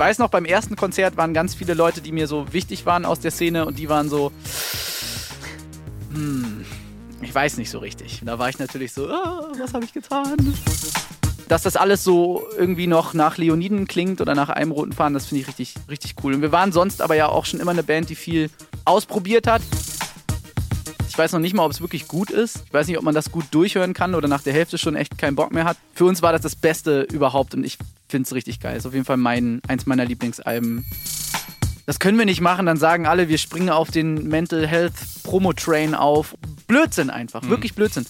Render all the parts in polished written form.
weiß noch, beim ersten Konzert waren ganz viele Leute, die mir so wichtig waren aus der Szene und die waren so, ich weiß nicht so richtig. Und da war ich natürlich so, was habe ich getan? Dass das alles so irgendwie noch nach Leoniden klingt oder nach einem roten Faden, das finde ich richtig, richtig cool. Und wir waren sonst aber ja auch schon immer eine Band, die viel ausprobiert hat. Ich weiß noch nicht mal, ob es wirklich gut ist. Ich weiß nicht, ob man das gut durchhören kann oder nach der Hälfte schon echt keinen Bock mehr hat. Für uns war das Beste überhaupt und ich finde es richtig geil. Ist auf jeden Fall eins meiner Lieblingsalben. Das können wir nicht machen, dann sagen alle, wir springen auf den Mental Health Promo-Train auf. Blödsinn einfach, wirklich Blödsinn.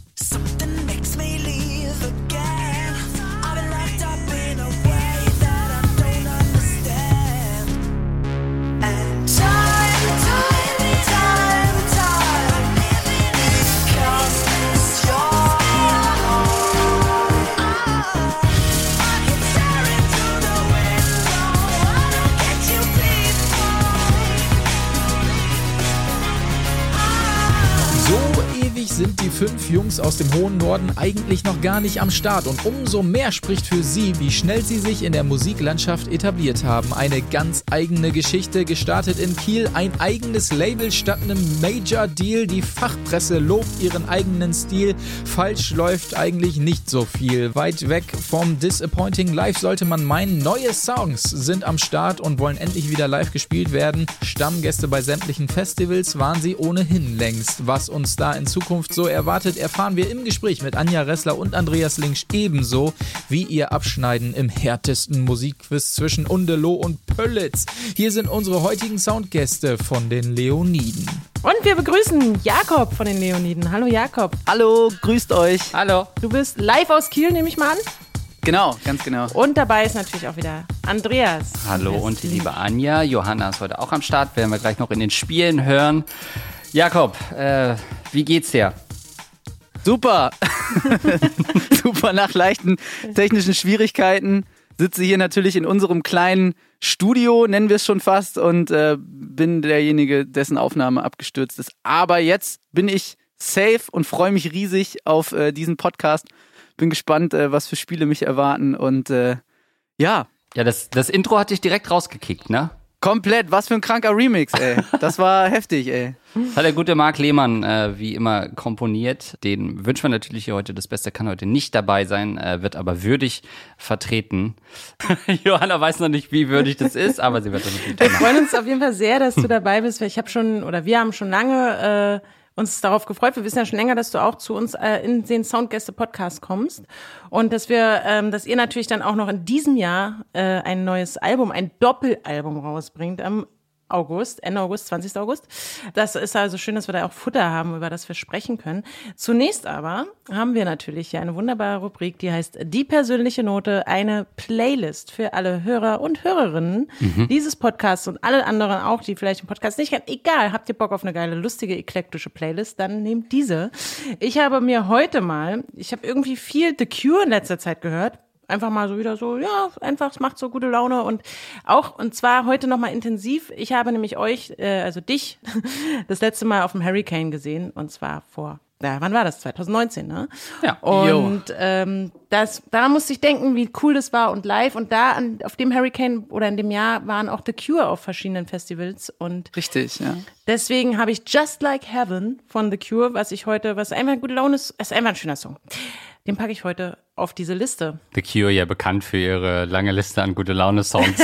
Sind die 5 Jungs aus dem hohen Norden eigentlich noch gar nicht am Start und umso mehr spricht für sie, wie schnell sie sich in der Musiklandschaft etabliert haben. Eine ganz eigene Geschichte, gestartet in Kiel, ein eigenes Label statt einem Major-Deal. Die Fachpresse lobt ihren eigenen Stil. Falsch läuft eigentlich nicht so viel. Weit weg vom Disappointing Live sollte man meinen. Neue Songs sind am Start und wollen endlich wieder live gespielt werden. Stammgäste bei sämtlichen Festivals waren sie ohnehin längst. Was uns da in Zukunft so erwartet, erfahren wir im Gespräch mit Anja Ressler und Andreas Linksch, ebenso wie ihr Abschneiden im härtesten Musikquiz zwischen Undeloh und Pöllitz. Hier sind unsere heutigen Soundgäste von den Leoniden. Und wir begrüßen Jakob von den Leoniden. Hallo Jakob. Hallo, grüßt euch. Hallo. Du bist live aus Kiel, nehme ich mal an. Genau, ganz genau. Und dabei ist natürlich auch wieder Andreas. Hallo und die liebe Anja. Johanna ist heute auch am Start, werden wir gleich noch in den Spielen hören. Jakob, wie geht's dir? Super. Super, nach leichten technischen Schwierigkeiten sitze hier natürlich in unserem kleinen Studio, nennen wir es schon fast, und bin derjenige, dessen Aufnahme abgestürzt ist. Aber jetzt bin ich safe und freue mich riesig auf diesen Podcast. Bin gespannt, was für Spiele mich erwarten und ja. Ja, das Intro hat dich direkt rausgekickt, ne? Komplett, was für ein kranker Remix, ey. Das war heftig, ey. Das hat der gute Marc Lehmann wie immer komponiert. Den wünschen wir natürlich hier heute das Beste, kann heute nicht dabei sein, wird aber würdig vertreten. Johanna weiß noch nicht, wie würdig das ist, aber sie wird das natürlich Wir freuen uns auf jeden Fall sehr, dass du dabei bist, weil wir haben schon lange uns darauf gefreut. Wir wissen ja schon länger, dass du auch zu uns in den Soundgäste-Podcast kommst und dass ihr natürlich dann auch noch in diesem Jahr ein neues Album, ein Doppelalbum rausbringt am Ende August, 20. August. Das ist also schön, dass wir da auch Futter haben, über das wir sprechen können. Zunächst aber haben wir natürlich hier eine wunderbare Rubrik, die heißt Die persönliche Note, eine Playlist für alle Hörer und Hörerinnen dieses Podcasts und alle anderen auch, die vielleicht den Podcast nicht kennen. Egal, habt ihr Bock auf eine geile, lustige, eklektische Playlist, dann nehmt diese. Ich habe irgendwie viel The Cure in letzter Zeit gehört. Einfach mal so wieder so, ja, einfach, es macht so gute Laune und zwar heute nochmal intensiv. Ich habe nämlich dich, das letzte Mal auf dem Hurricane gesehen und zwar wann war das? 2019, ne? Ja. Und da musste ich denken, wie cool das war und live und auf dem Hurricane oder in dem Jahr waren auch The Cure auf verschiedenen Festivals und Richtig, ja. Deswegen habe ich Just Like Heaven von The Cure, was einfach gute Laune ist einfach ein schöner Song. Den packe ich heute auf diese Liste. The Cure ja bekannt für ihre lange Liste an gute-Laune-Songs.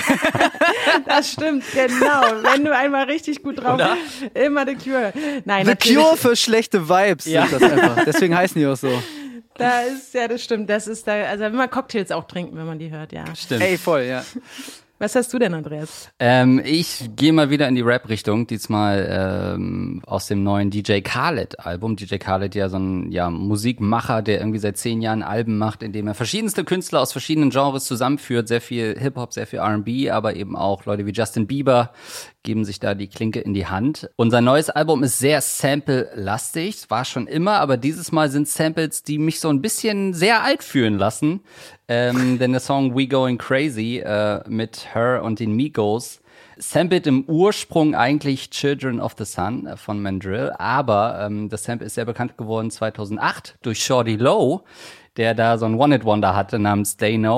Das stimmt, genau. Wenn du einmal richtig gut drauf bist, immer The Cure. Nein, The Cure für schlechte Vibes sind das einfach. Deswegen heißen die auch so. Das stimmt. Also wenn man Cocktails auch trinken, wenn man die hört, ja. Stimmt. Ey, voll, ja. Was hast du denn, Andreas? Ich gehe mal wieder in die Rap-Richtung, diesmal aus dem neuen DJ Khaled-Album. DJ Khaled ja so ein Musikmacher, der irgendwie seit 10 Jahren Alben macht, in dem er verschiedenste Künstler aus verschiedenen Genres zusammenführt. Sehr viel Hip-Hop, sehr viel R&B, aber eben auch Leute wie Justin Bieber geben sich da die Klinke in die Hand. Und sein neues Album ist sehr sample-lastig, war schon immer, aber dieses Mal sind Samples, die mich so ein bisschen sehr alt fühlen lassen. Denn der Song We Going Crazy mit Her und den Migos sampled im Ursprung eigentlich Children of the Sun von Mandrill, aber das Sample ist sehr bekannt geworden 2008 durch Shawty Low, der da so ein One-Hit-Wonder hatte namens They Know.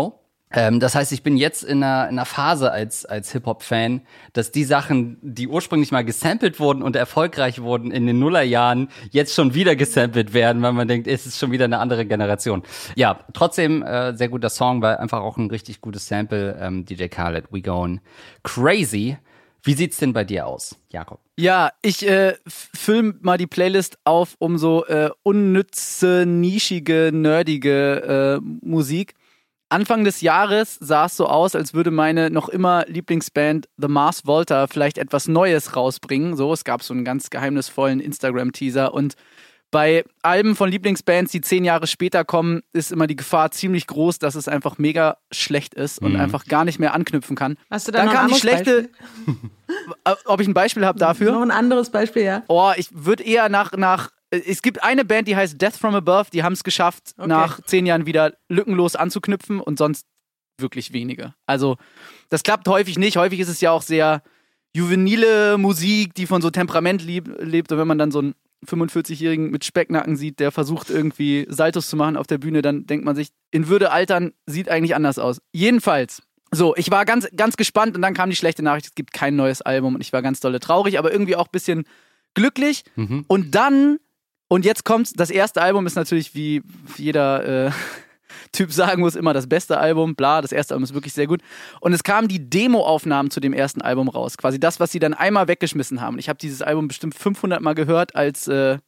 Das heißt, ich bin jetzt in einer Phase als Hip-Hop-Fan, dass die Sachen, die ursprünglich mal gesampelt wurden und erfolgreich wurden in den Nullerjahren, jetzt schon wieder gesampelt werden, weil man denkt, es ist schon wieder eine andere Generation. Ja, trotzdem sehr guter Song, weil einfach auch ein richtig gutes Sample. DJ Khaled, We Goin' Crazy. Wie sieht's denn bei dir aus, Jakob? Ja, ich fülle mal die Playlist auf um so unnütze, nischige, nerdige Musik. Anfang des Jahres sah es so aus, als würde meine noch immer Lieblingsband The Mars Volta vielleicht etwas Neues rausbringen. So, es gab so einen ganz geheimnisvollen Instagram-Teaser und bei Alben von Lieblingsbands, die 10 Jahre später kommen, ist immer die Gefahr ziemlich groß, dass es einfach mega schlecht ist und einfach gar nicht mehr anknüpfen kann. Hast du da Dann noch kam ein die schlechte. Beispiel? Ob ich ein Beispiel habe dafür? Noch ein anderes Beispiel, ja. Oh, ich würde eher nach. Es gibt eine Band, die heißt Death From Above, die haben es geschafft, nach 10 Jahren wieder lückenlos anzuknüpfen und sonst wirklich wenige. Also, das klappt häufig nicht. Häufig ist es ja auch sehr juvenile Musik, die von so Temperament lebt. Und wenn man dann so einen 45-Jährigen mit Specknacken sieht, der versucht irgendwie Saltos zu machen auf der Bühne, dann denkt man sich, in Würde altern sieht eigentlich anders aus. Jedenfalls. So, ich war ganz, ganz gespannt und dann kam die schlechte Nachricht, es gibt kein neues Album und ich war ganz dolle traurig, aber irgendwie auch ein bisschen glücklich. Und dann, und jetzt kommt's, das erste Album ist natürlich, wie jeder Typ sagen muss, immer das beste Album, bla, das erste Album ist wirklich sehr gut. Und es kamen die Demo-Aufnahmen zu dem ersten Album raus, quasi das, was sie dann einmal weggeschmissen haben. Ich habe dieses Album bestimmt 500 Mal gehört als 17-,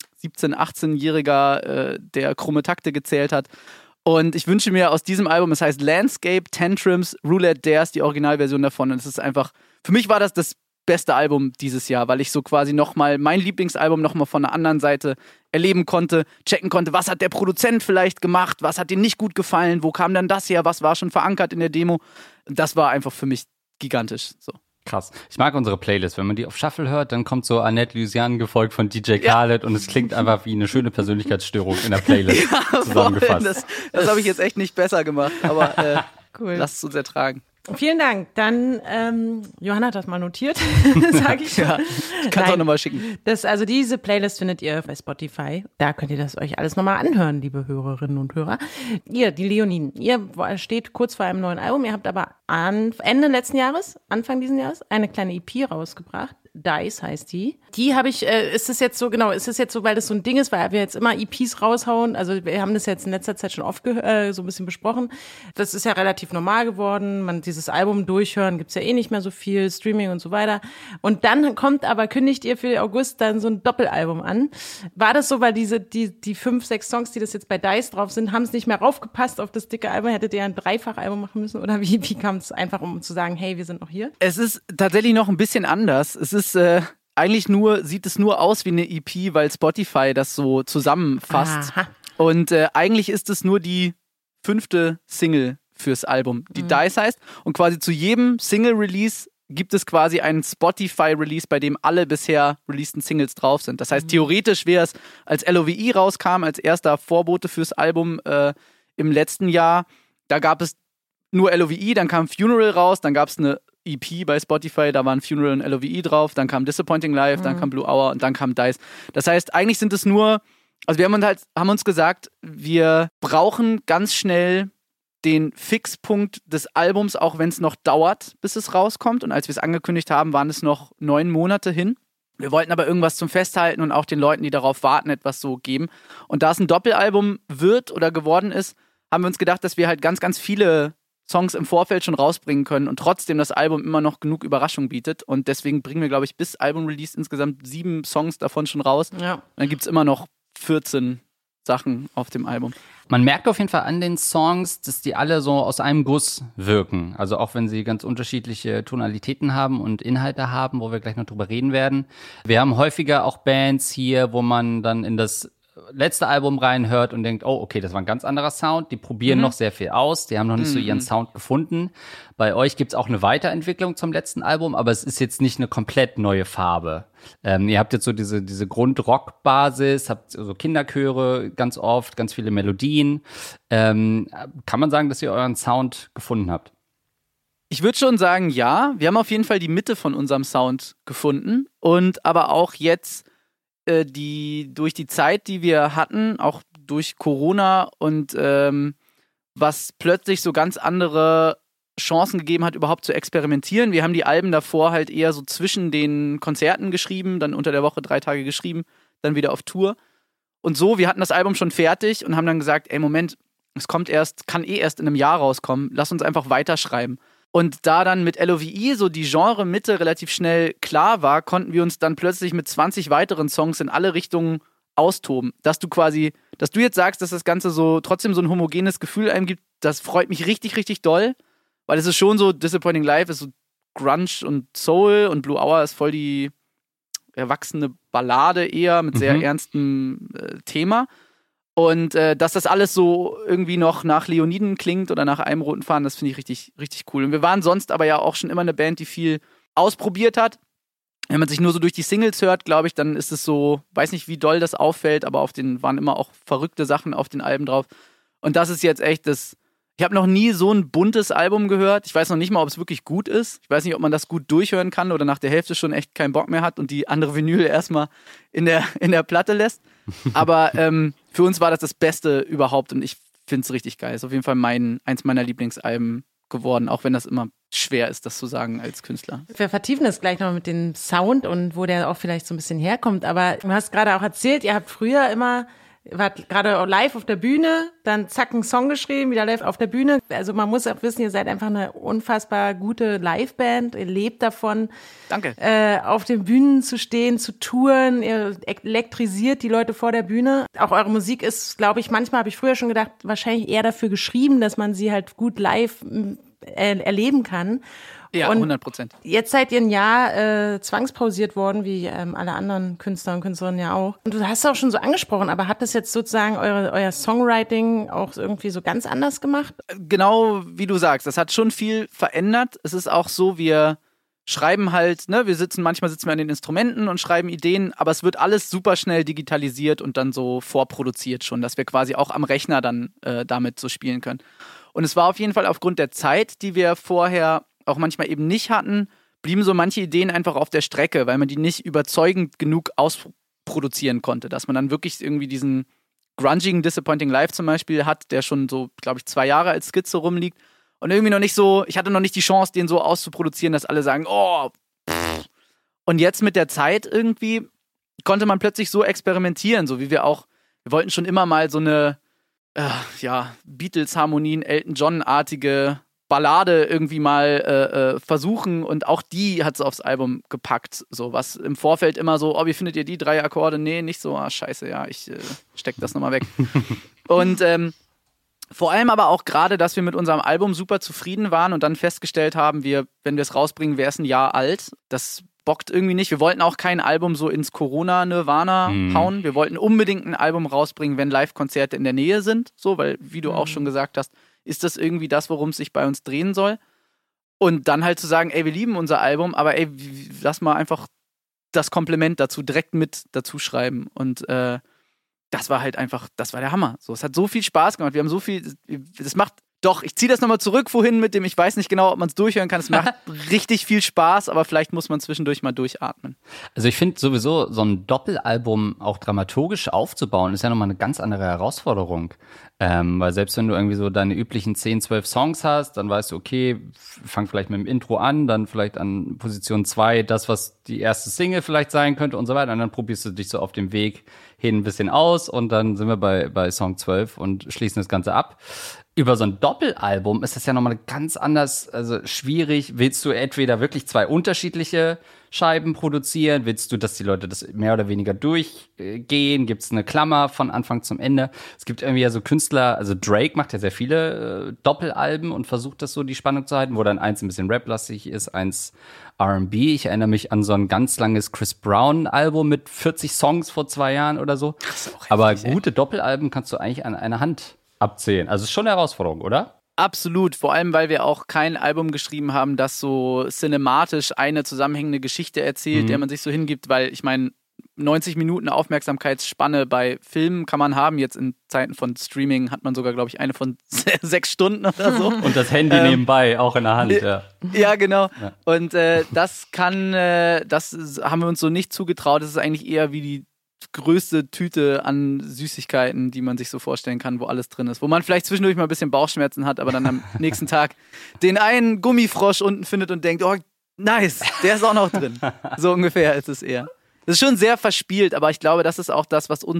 18-Jähriger, der krumme Takte gezählt hat. Und ich wünsche mir aus diesem Album, es heißt Landscape, Tantrums, Roulette Dares, die Originalversion davon. Und es ist einfach, für mich war das beste Album dieses Jahr, weil ich so quasi nochmal mein Lieblingsalbum nochmal von der anderen Seite erleben konnte, checken konnte, was hat der Produzent vielleicht gemacht, was hat ihm nicht gut gefallen, wo kam dann das her, was war schon verankert in der Demo. Das war einfach für mich gigantisch. So. Krass. Ich mag unsere Playlist. Wenn man die auf Shuffle hört, dann kommt so Annette Louisiane gefolgt von DJ Khaled und es klingt einfach wie eine schöne Persönlichkeitsstörung in der Playlist zusammengefasst. Das habe ich jetzt echt nicht besser gemacht, aber cool. Lasst es uns ertragen. Vielen Dank. Dann, Johanna hat das mal notiert, sage ich. Ja, ich kann es auch nochmal schicken. Also diese Playlist findet ihr bei Spotify. Da könnt ihr das euch alles nochmal anhören, liebe Hörerinnen und Hörer. Ihr, die Leoniden, ihr steht kurz vor einem neuen Album. Ihr habt aber Ende letzten Jahres, Anfang diesen Jahres, eine kleine EP rausgebracht. Dice heißt die. Die habe ich, ist es jetzt so, weil das so ein Ding ist, weil wir jetzt immer EPs raushauen, also wir haben das jetzt in letzter Zeit schon oft so ein bisschen besprochen. Das ist ja relativ normal geworden, dieses Album durchhören, gibt's ja eh nicht mehr so viel, Streaming und so weiter. Und dann kündigt ihr für August dann so ein Doppelalbum an. War das so, weil die 5, 6 Songs, die das jetzt bei Dice drauf sind, haben es nicht mehr raufgepasst auf das dicke Album? Hättet ihr ein Dreifach-Album machen müssen? Oder wie kam es einfach, um zu sagen, hey, wir sind noch hier? Es ist tatsächlich noch ein bisschen anders. Es ist eigentlich sieht es nur aus wie eine EP, weil Spotify das so zusammenfasst. Aha. Und eigentlich ist es nur die 5. Single fürs Album, die Dice heißt. Und quasi zu jedem Single-Release gibt es quasi einen Spotify-Release, bei dem alle bisher releaseden Singles drauf sind. Das heißt, theoretisch wäre es, als LOVE rauskam, als erster Vorbote fürs Album im letzten Jahr, da gab es nur LOVE, dann kam Funeral raus, dann gab es eine EP bei Spotify, da waren Funeral und LOVE drauf, dann kam Disappointing Life, dann kam Blue Hour und dann kam Dice. Das heißt, eigentlich sind es nur, also wir haben uns gesagt, wir brauchen ganz schnell den Fixpunkt des Albums, auch wenn es noch dauert, bis es rauskommt. Und als wir es angekündigt haben, waren es noch 9 Monate hin. Wir wollten aber irgendwas zum Festhalten und auch den Leuten, die darauf warten, etwas so geben. Und da es ein Doppelalbum wird oder geworden ist, haben wir uns gedacht, dass wir halt ganz, ganz viele Songs im Vorfeld schon rausbringen können und trotzdem das Album immer noch genug Überraschung bietet. Und deswegen bringen wir, glaube ich, bis Album-Release insgesamt 7 Songs davon schon raus. Ja. Und dann gibt es immer noch 14 Sachen auf dem Album. Man merkt auf jeden Fall an den Songs, dass die alle so aus einem Guss wirken. Also auch wenn sie ganz unterschiedliche Tonalitäten haben und Inhalte haben, wo wir gleich noch drüber reden werden. Wir haben häufiger auch Bands hier, wo man dann in das letzte Album reinhört und denkt, oh, okay, das war ein ganz anderer Sound. Die probieren noch sehr viel aus. Die haben noch nicht so ihren Sound gefunden. Bei euch gibt's auch eine Weiterentwicklung zum letzten Album, aber es ist jetzt nicht eine komplett neue Farbe. Ihr habt jetzt so diese Grundrock-Basis, habt so Kinderchöre ganz oft, ganz viele Melodien. Kann man sagen, dass ihr euren Sound gefunden habt? Ich würde schon sagen, ja. Wir haben auf jeden Fall die Mitte von unserem Sound gefunden und aber auch jetzt durch die Zeit, die wir hatten, auch durch Corona und was plötzlich so ganz andere Chancen gegeben hat, überhaupt zu experimentieren. Wir haben die Alben davor halt eher so zwischen den Konzerten geschrieben, dann unter der Woche 3 Tage geschrieben, dann wieder auf Tour. Und so, wir hatten das Album schon fertig und haben dann gesagt, ey, Moment, es kann erst in einem Jahr rauskommen, lass uns einfach weiterschreiben. Und da dann mit LOVE so die Genre-Mitte relativ schnell klar war, konnten wir uns dann plötzlich mit 20 weiteren Songs in alle Richtungen austoben. Dass du jetzt sagst, dass das Ganze so trotzdem so ein homogenes Gefühl einem gibt, das freut mich richtig, richtig doll, weil es ist schon so, Disappointing Life ist so Grunge und Soul und Blue Hour ist voll die erwachsene Ballade eher mit sehr ernstem Thema. Und dass das alles so irgendwie noch nach Leoniden klingt oder nach einem roten Faden, das finde ich richtig, richtig cool. Und wir waren sonst aber ja auch schon immer eine Band, die viel ausprobiert hat. Wenn man sich nur so durch die Singles hört, glaube ich, dann ist es so, weiß nicht, wie doll das auffällt, aber waren immer auch verrückte Sachen auf den Alben drauf. Und das ist jetzt echt ich habe noch nie so ein buntes Album gehört. Ich weiß noch nicht mal, ob es wirklich gut ist. Ich weiß nicht, ob man das gut durchhören kann oder nach der Hälfte schon echt keinen Bock mehr hat und die andere Vinyl erstmal in der Platte lässt. Aber für uns war das Beste überhaupt und ich finde es richtig geil. Ist auf jeden Fall eins meiner Lieblingsalben geworden, auch wenn das immer schwer ist, das zu sagen als Künstler. Wir vertiefen das gleich noch mit dem Sound und wo der auch vielleicht so ein bisschen herkommt. Aber du hast gerade auch erzählt, ihr habt früher wart gerade live auf der Bühne, dann zack, einen Song geschrieben, wieder live auf der Bühne. Also man muss auch wissen, ihr seid einfach eine unfassbar gute Liveband. Ihr lebt davon, Danke. Auf den Bühnen zu stehen, zu touren. Ihr elektrisiert die Leute vor der Bühne. Auch eure Musik ist, glaube ich, manchmal habe ich früher schon gedacht, wahrscheinlich eher dafür geschrieben, dass man sie halt gut live erleben kann. Ja, 100%. Jetzt seid ihr ein Jahr zwangspausiert worden, wie alle anderen Künstler und Künstlerinnen ja auch. Und du hast es auch schon so angesprochen, aber hat das jetzt sozusagen euer Songwriting auch irgendwie so ganz anders gemacht? Genau wie du sagst, das hat schon viel verändert. Es ist auch so, wir schreiben halt, ne, manchmal sitzen wir an den Instrumenten und schreiben Ideen, aber es wird alles super schnell digitalisiert und dann so vorproduziert schon, dass wir quasi auch am Rechner dann damit so spielen können. Und es war auf jeden Fall aufgrund der Zeit, die wir vorher auch manchmal eben nicht hatten, blieben so manche Ideen einfach auf der Strecke, weil man die nicht überzeugend genug ausproduzieren konnte, dass man dann wirklich irgendwie diesen grungigen Disappointing Life zum Beispiel hat, der schon so, glaube ich, 2 Jahre als Skizze rumliegt und irgendwie noch nicht so, ich hatte noch nicht die Chance, den so auszuproduzieren, dass alle sagen, oh, pff. Und jetzt mit der Zeit irgendwie konnte man plötzlich so experimentieren, so wie wir wollten schon immer mal so eine Beatles-Harmonien, Elton John-artige Ballade irgendwie mal versuchen und auch die hat es aufs Album gepackt. So, was im Vorfeld immer so, wie findet ihr die 3 Akkorde? Nee, nicht so, scheiße, ja, ich steck das nochmal weg. Und vor allem aber auch gerade, dass wir mit unserem Album super zufrieden waren und dann festgestellt haben, wenn wir es rausbringen, wäre es ein Jahr alt. Das bockt irgendwie nicht. Wir wollten auch kein Album so ins Corona-Nirvana hauen. Wir wollten unbedingt ein Album rausbringen, wenn Live-Konzerte in der Nähe sind. So, weil, wie du auch schon gesagt hast, ist das irgendwie das, worum es sich bei uns drehen soll? Und dann halt zu sagen, ey, wir lieben unser Album, aber ey, lass mal einfach das Kompliment dazu direkt mit dazu schreiben. Und das war der Hammer. So, es hat so viel Spaß gemacht. Wir haben so viel, ich ziehe das nochmal zurück vorhin mit dem, ich weiß nicht genau, ob man es durchhören kann. Es macht richtig viel Spaß, aber vielleicht muss man zwischendurch mal durchatmen. Also ich finde sowieso, so ein Doppelalbum auch dramaturgisch aufzubauen, ist ja nochmal eine ganz andere Herausforderung. Weil selbst wenn du irgendwie so deine üblichen 10, 12 Songs hast, dann weißt du, okay, fang vielleicht mit dem Intro an, dann vielleicht an Position 2 das, was die erste Single vielleicht sein könnte und so weiter. Und dann probierst du dich so auf dem Weg hin ein bisschen aus und dann sind wir bei Song 12 und schließen das Ganze ab. Über so ein Doppelalbum ist das ja nochmal ganz anders, also schwierig. Willst du entweder wirklich 2 unterschiedliche Scheiben produzieren? Willst du, dass die Leute das mehr oder weniger durchgehen? Gibt es eine Klammer von Anfang zum Ende? Es gibt irgendwie ja so Künstler, also Drake macht ja sehr viele Doppelalben und versucht das so die Spannung zu halten, wo dann eins ein bisschen rap-lastig ist, eins R&B. Ich erinnere mich an so ein ganz langes Chris Brown-Album mit 40 Songs vor 2 Jahren oder so. Aber gute Doppelalben kannst du eigentlich an einer Hand abzählen. Also ist schon eine Herausforderung, oder? Absolut, vor allem, weil wir auch kein Album geschrieben haben, das so cinematisch eine zusammenhängende Geschichte erzählt, der man sich so hingibt, weil ich meine, 90 Minuten Aufmerksamkeitsspanne bei Filmen kann man haben. Jetzt in Zeiten von Streaming hat man sogar, glaube ich, eine von 6 Stunden oder so. Und das Handy nebenbei, auch in der Hand, ja. Ja, genau. Ja. Und das haben wir uns so nicht zugetraut. Das ist eigentlich eher wie die größte Tüte an Süßigkeiten, die man sich so vorstellen kann, wo alles drin ist. Wo man vielleicht zwischendurch mal ein bisschen Bauchschmerzen hat, aber dann am nächsten Tag den einen Gummifrosch unten findet und denkt, oh, nice, der ist auch noch drin. So ungefähr ist es eher. Das ist schon sehr verspielt, aber ich glaube, das ist auch das, was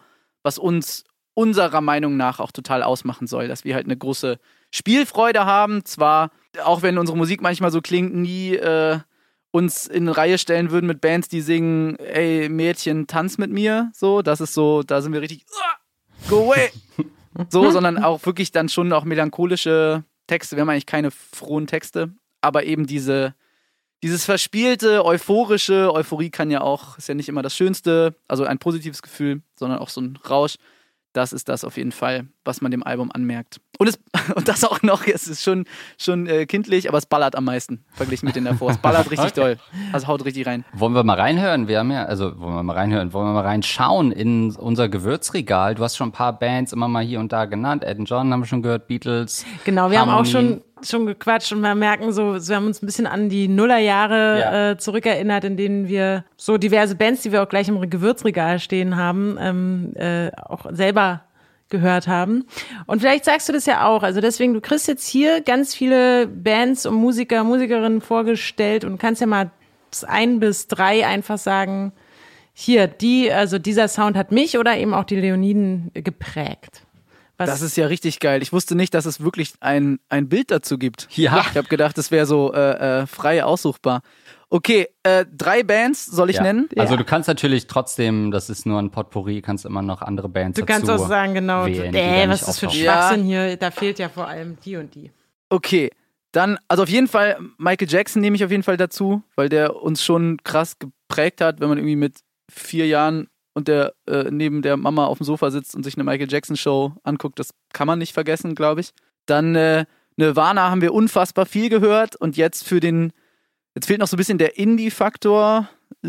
uns unserer Meinung nach auch total ausmachen soll, dass wir halt eine große Spielfreude haben. Zwar, auch wenn unsere Musik manchmal so klingt, nie uns in eine Reihe stellen würden mit Bands, die singen, ey Mädchen, tanz mit mir. So, das ist so, da sind wir richtig, go away. So, sondern auch wirklich dann schon auch melancholische Texte. Wir haben eigentlich keine frohen Texte, aber eben dieses verspielte, euphorische, Euphorie kann ja auch, ist ja nicht immer das Schönste, also ein positives Gefühl, sondern auch so ein Rausch. Das ist das auf jeden Fall, was man dem Album anmerkt. Und das auch noch, es ist schon kindlich, aber es ballert am meisten, verglichen mit den davor. Es ballert richtig doll, also haut richtig rein. Wollen wir mal reinhören? Wollen wir mal reinschauen in unser Gewürzregal? Du hast schon ein paar Bands immer mal hier und da genannt. Ed & John haben wir schon gehört, Beatles. Genau, wir Harmony. haben auch schon gequatscht und wir merken so, wir haben uns ein bisschen an die Nullerjahre zurückerinnert, in denen wir so diverse Bands, die wir auch gleich im Gewürzregal stehen haben, auch selber gehört haben. Und vielleicht sagst du das ja auch, also deswegen, du kriegst jetzt hier ganz viele Bands und Musiker, Musikerinnen vorgestellt und kannst ja mal 1 bis 3 einfach sagen, hier, dieser Sound hat mich oder eben auch die Leoniden geprägt. Das ist ja richtig geil. Ich wusste nicht, dass es wirklich ein Bild dazu gibt. Ja. Ich habe gedacht, das wäre so frei aussuchbar. Okay, 3 Bands soll ich nennen? Also du kannst natürlich trotzdem, das ist nur ein Potpourri, kannst immer noch andere Bands Du kannst auch sagen, genau, wählen, was ist das für ein Schwachsinn hier? Da fehlt ja vor allem die und die. Okay, dann, also auf jeden Fall, Michael Jackson nehme ich auf jeden Fall dazu, weil der uns schon krass geprägt hat, wenn man irgendwie mit 4 Jahren und der neben der Mama auf dem Sofa sitzt und sich eine Michael Jackson Show anguckt, das kann man nicht vergessen, glaube ich. Dann Nirvana haben wir unfassbar viel gehört und jetzt fehlt noch so ein bisschen der Indie-Faktor.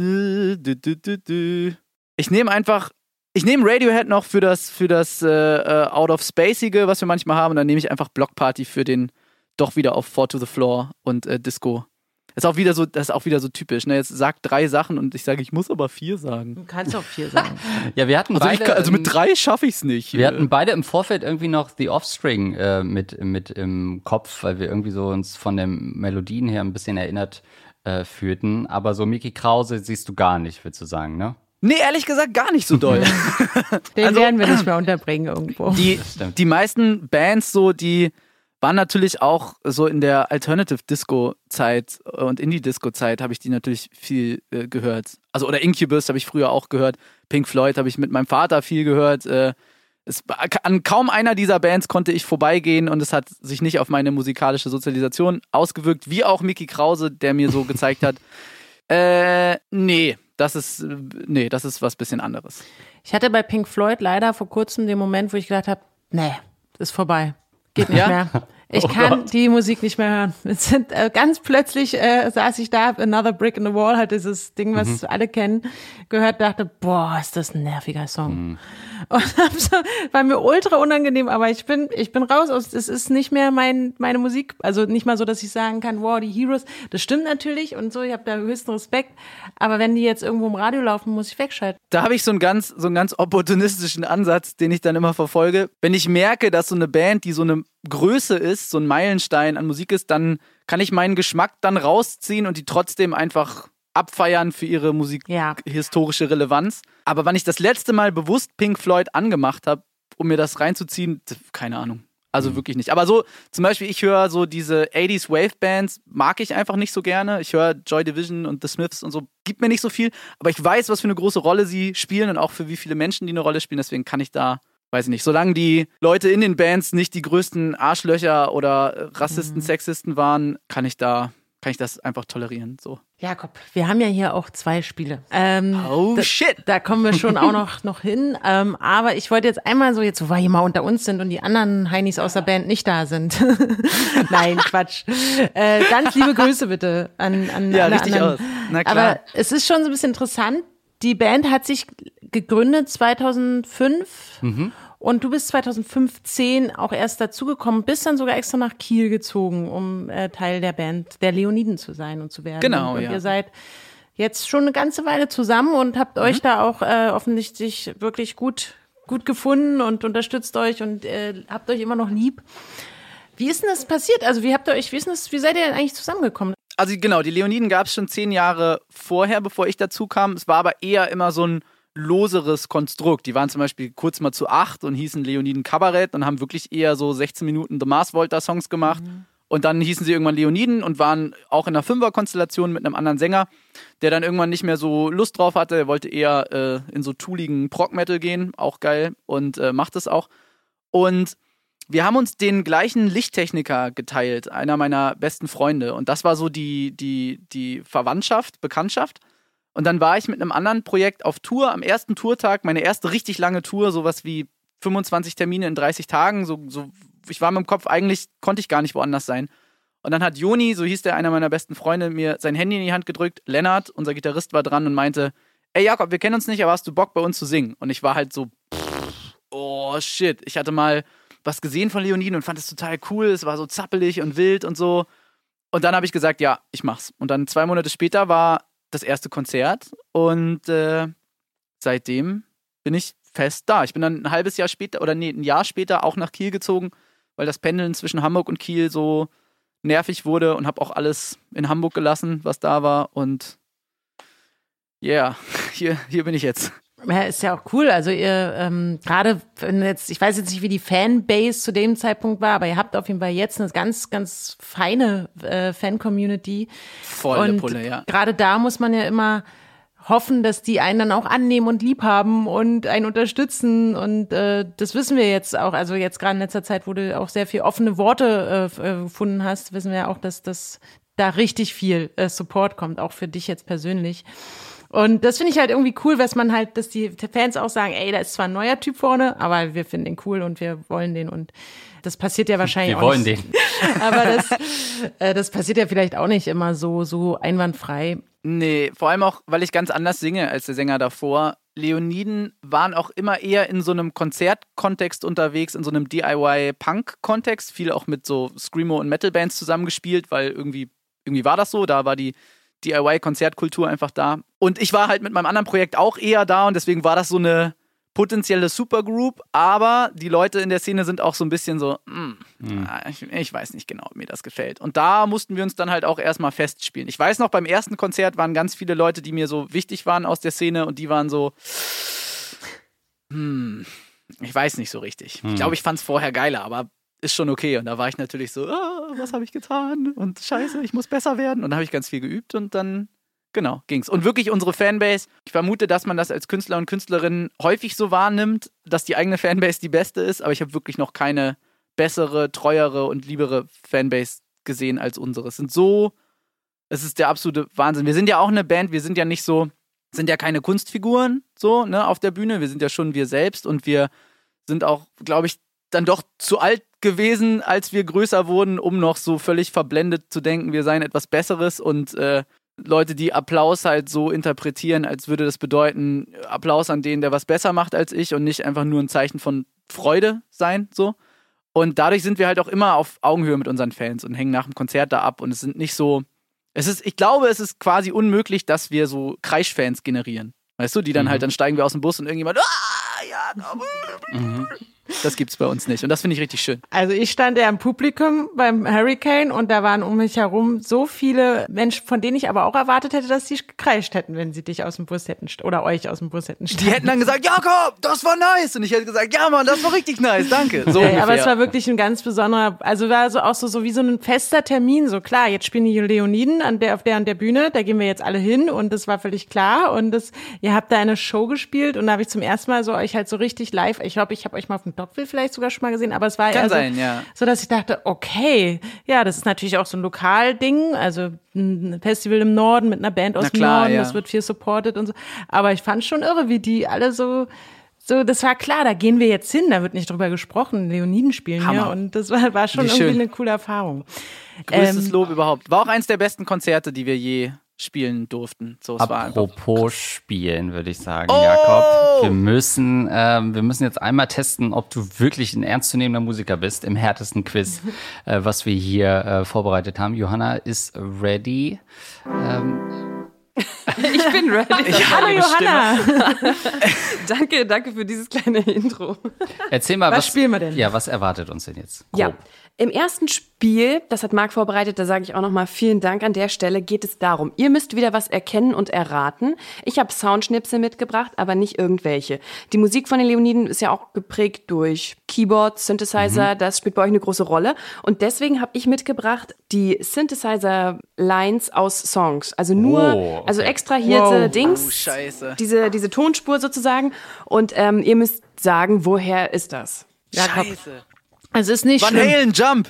Ich nehme Radiohead noch für das Out of Spacige, was wir manchmal haben, und dann nehme ich einfach Block Party für den doch wieder auf 4 to the Floor und Disco. Das ist auch wieder so typisch. Ne? Jetzt sagt 3 Sachen und ich sage, ich muss aber 4 sagen. Du kannst auch 4 sagen. Ja, wir hatten beide. Mit 3 schaffe ich es nicht. Wir hatten beide im Vorfeld irgendwie noch The Offspring mit im Kopf, weil wir irgendwie so uns von den Melodien her ein bisschen erinnert fühlten. Aber so Mickey Krause siehst du gar nicht, würdest du sagen, ne? Nee, ehrlich gesagt gar nicht so doll. Den werden wir nicht mehr unterbringen irgendwo. Die meisten Bands so, die waren natürlich auch so in der Alternative-Disco-Zeit und Indie-Disco-Zeit habe ich die natürlich viel gehört. Also oder Incubus habe ich früher auch gehört. Pink Floyd habe ich mit meinem Vater viel gehört. An kaum einer dieser Bands konnte ich vorbeigehen und es hat sich nicht auf meine musikalische Sozialisation ausgewirkt, wie auch Mickey Krause, der mir so gezeigt hat, das ist was bisschen anderes. Ich hatte bei Pink Floyd leider vor kurzem den Moment, wo ich gedacht habe, ist vorbei. Geht nicht mehr. Ich kann die Musik nicht mehr hören. Es sind ganz plötzlich saß ich da, Another Brick in the Wall, halt dieses Ding, was alle kennen, gehört, dachte, boah, ist das ein nerviger Song. Und war mir ultra unangenehm, aber ich bin raus aus, es ist nicht mehr meine Musik, also nicht mal so, dass ich sagen kann, wow, die Heroes, das stimmt natürlich und so, ich habe da höchsten Respekt, aber wenn die jetzt irgendwo im Radio laufen, muss ich wegschalten. Da habe ich so einen ganz opportunistischen Ansatz, den ich dann immer verfolge. Wenn ich merke, dass so eine Band, die so eine Größe ist, so ein Meilenstein an Musik ist, dann kann ich meinen Geschmack dann rausziehen und die trotzdem einfach abfeiern für ihre musikhistorische Relevanz. Aber wann ich das letzte Mal bewusst Pink Floyd angemacht habe, um mir das reinzuziehen, keine Ahnung. Also wirklich nicht. Aber so, zum Beispiel, ich höre so diese 80s Wave-Bands, mag ich einfach nicht so gerne. Ich höre Joy Division und The Smiths und so, gibt mir nicht so viel. Aber ich weiß, was für eine große Rolle sie spielen und auch für wie viele Menschen die eine Rolle spielen. Deswegen kann ich da, weiß ich nicht, solange die Leute in den Bands nicht die größten Arschlöcher oder Rassisten, Sexisten waren, kann ich das einfach tolerieren. So. Jakob, wir haben ja hier auch 2 Spiele. Shit! Da kommen wir schon auch noch hin. Aber ich wollte jetzt einmal so, jetzt wo wir hier mal unter uns sind und die anderen Heinis aus der Band nicht da sind. Nein, Quatsch. Ganz liebe Grüße bitte an ja, alle richtig anderen. Aus. Na klar. Aber es ist schon so ein bisschen interessant. Die Band hat sich gegründet 2005 und du bist 2015 auch erst dazugekommen, bist dann sogar extra nach Kiel gezogen, um Teil der Band der Leoniden zu sein und zu werden. Genau, und ja. Ihr seid jetzt schon eine ganze Weile zusammen und habt euch da auch offensichtlich wirklich gut gefunden und unterstützt euch und habt euch immer noch lieb. Wie ist denn das passiert? Also wie seid ihr denn eigentlich zusammengekommen? Also genau, die Leoniden gab es schon 10 Jahre vorher, bevor ich dazu kam. Es war aber eher immer so ein loseres Konstrukt. Die waren zum Beispiel kurz mal zu 8 und hießen Leoniden Kabarett und haben wirklich eher so 16 Minuten The Mars Volta Songs gemacht. Und dann hießen sie irgendwann Leoniden und waren auch in einer 5er-Konstellation mit einem anderen Sänger, der dann irgendwann nicht mehr so Lust drauf hatte. Er wollte eher in so tooligen Prog-Metal gehen, auch geil, und macht es auch. Und wir haben uns den gleichen Lichttechniker geteilt, einer meiner besten Freunde. Und das war so die Verwandtschaft, Bekanntschaft. Und dann war ich mit einem anderen Projekt auf Tour am ersten Tourtag, meine erste richtig lange Tour, sowas wie 25 Termine in 30 Tagen. So, ich war mit dem Kopf, eigentlich konnte ich gar nicht woanders sein. Und dann hat Joni, so hieß der, einer meiner besten Freunde, mir sein Handy in die Hand gedrückt. Lennart, unser Gitarrist, war dran und meinte, ey Jakob, wir kennen uns nicht, aber hast du Bock, bei uns zu singen? Und ich war halt so, oh shit. Ich hatte mal was gesehen von Leoniden und fand es total cool. Es war so zappelig und wild und so. Und dann habe ich gesagt, ja, ich mach's. Und dann 2 Monate später war das erste Konzert und seitdem bin ich fest da. Ich bin dann ein Jahr später auch nach Kiel gezogen, weil das Pendeln zwischen Hamburg und Kiel so nervig wurde und habe auch alles in Hamburg gelassen, was da war. Und ja, hier bin ich jetzt. Ja, ist ja auch cool. Also ihr, gerade wenn jetzt, ich weiß jetzt nicht, wie die Fanbase zu dem Zeitpunkt war, aber ihr habt auf jeden Fall jetzt eine ganz, ganz feine Fan-Community. Volle Pulle, ja. Gerade da muss man ja immer hoffen, dass die einen dann auch annehmen und lieb haben und einen unterstützen. Und das wissen wir jetzt auch. Also jetzt gerade in letzter Zeit, wo du auch sehr viel offene Worte gefunden hast, wissen wir ja auch, dass das da richtig viel Support kommt, auch für dich jetzt persönlich. Und das finde ich halt irgendwie cool, dass die Fans auch sagen, ey, da ist zwar ein neuer Typ vorne, aber wir finden den cool und wir wollen den. Und das passiert ja wahrscheinlich auch nicht. Wir wollen den. Aber das passiert ja vielleicht auch nicht immer so einwandfrei. Nee, vor allem auch, weil ich ganz anders singe als der Sänger davor. Leoniden waren auch immer eher in so einem Konzertkontext unterwegs, in so einem DIY-Punk-Kontext, viel auch mit so Screamo- und Metal-Bands zusammengespielt, weil irgendwie war das so, da war die DIY-Konzertkultur einfach da. Und ich war halt mit meinem anderen Projekt auch eher da und deswegen war das so eine potenzielle Supergroup, aber die Leute in der Szene sind auch so ein bisschen so, ich weiß nicht genau, ob mir das gefällt. Und da mussten wir uns dann halt auch erstmal festspielen. Ich weiß noch, beim ersten Konzert waren ganz viele Leute, die mir so wichtig waren aus der Szene und die waren so, ich weiß nicht so richtig. Ich glaube, ich fand es vorher geiler, aber ist schon okay. Und da war ich natürlich so, was habe ich getan? Und scheiße, ich muss besser werden. Und da habe ich ganz viel geübt und dann, genau, ging's. Und wirklich unsere Fanbase, ich vermute, dass man das als Künstler und Künstlerin häufig so wahrnimmt, dass die eigene Fanbase die beste ist, aber ich habe wirklich noch keine bessere, treuere und liebere Fanbase gesehen als unsere. Es ist der absolute Wahnsinn. Wir sind ja auch eine Band, wir sind ja nicht so, sind ja keine Kunstfiguren so, ne, auf der Bühne. Wir sind ja schon wir selbst und wir sind auch, glaube ich, dann doch zu alt gewesen, als wir größer wurden, um noch so völlig verblendet zu denken, wir seien etwas Besseres und Leute, die Applaus halt so interpretieren, als würde das bedeuten, Applaus an den, der was besser macht als ich und nicht einfach nur ein Zeichen von Freude sein, so. Und dadurch sind wir halt auch immer auf Augenhöhe mit unseren Fans und hängen nach dem Konzert da ab und es sind nicht so, ich glaube, es ist quasi unmöglich, dass wir so Kreischfans generieren. Weißt du, die dann halt, dann steigen wir aus dem Bus und irgendjemand, das gibt's bei uns nicht. Und das finde ich richtig schön. Also ich stand ja im Publikum beim Hurricane und da waren um mich herum so viele Menschen, von denen ich aber auch erwartet hätte, dass sie gekreischt hätten, wenn sie dich aus dem Bus hätten oder euch aus dem Bus hätten steigen. Die hätten dann gesagt, Jakob, das war nice. Und ich hätte gesagt, ja Mann, das war richtig nice, danke. So ungefähr. Aber es war wirklich ein ganz besonderer, also war so auch so wie so ein fester Termin, so klar, jetzt spielen die Leoniden auf der Bühne, da gehen wir jetzt alle hin und das war völlig klar und ihr habt da eine Show gespielt und da habe ich zum ersten Mal so euch halt so richtig live, ich glaube, ich habe euch mal auf dem Dockville vielleicht sogar schon mal gesehen, aber es war Kann sein, ja. So, dass ich dachte, okay, ja, das ist natürlich auch so ein Lokalding, also ein Festival im Norden mit einer Band aus dem Norden, das wird viel supported und so, aber ich fand schon irre, wie die alle so, das war klar, da gehen wir jetzt hin, da wird nicht drüber gesprochen, Leoniden spielen hier und das war schon irgendwie eine coole Erfahrung. Größtes Lob überhaupt. War auch eins der besten Konzerte, die wir je spielen durften. So, es Apropos spielen, würde ich sagen, Jakob. Wir müssen jetzt einmal testen, ob du wirklich ein ernstzunehmender Musiker bist im härtesten Quiz, was wir hier vorbereitet haben. Johanna ist ready. Ich bin ready. Hallo Johanna. Danke für dieses kleine Intro. Erzähl mal, Was spielen wir denn? Ja, was erwartet uns denn jetzt? Ja, Grob. im ersten Spiel, das hat Marc vorbereitet, da sage ich auch nochmal vielen Dank an der Stelle, geht es darum, ihr müsst wieder was erkennen und erraten. Ich habe Soundschnipsel mitgebracht, aber nicht irgendwelche. Die Musik von den Leoniden ist ja auch geprägt durch Keyboards, Synthesizer, das spielt bei euch eine große Rolle. Und deswegen habe ich mitgebracht die Synthesizer-Lines aus Songs. Also nur, okay. also extrahierte Oh, Dings, scheiße. diese Tonspur sozusagen. Und ihr müsst sagen, woher ist das? Jakob. Scheiße. Es ist nicht Van schlimm. Halen, Jump.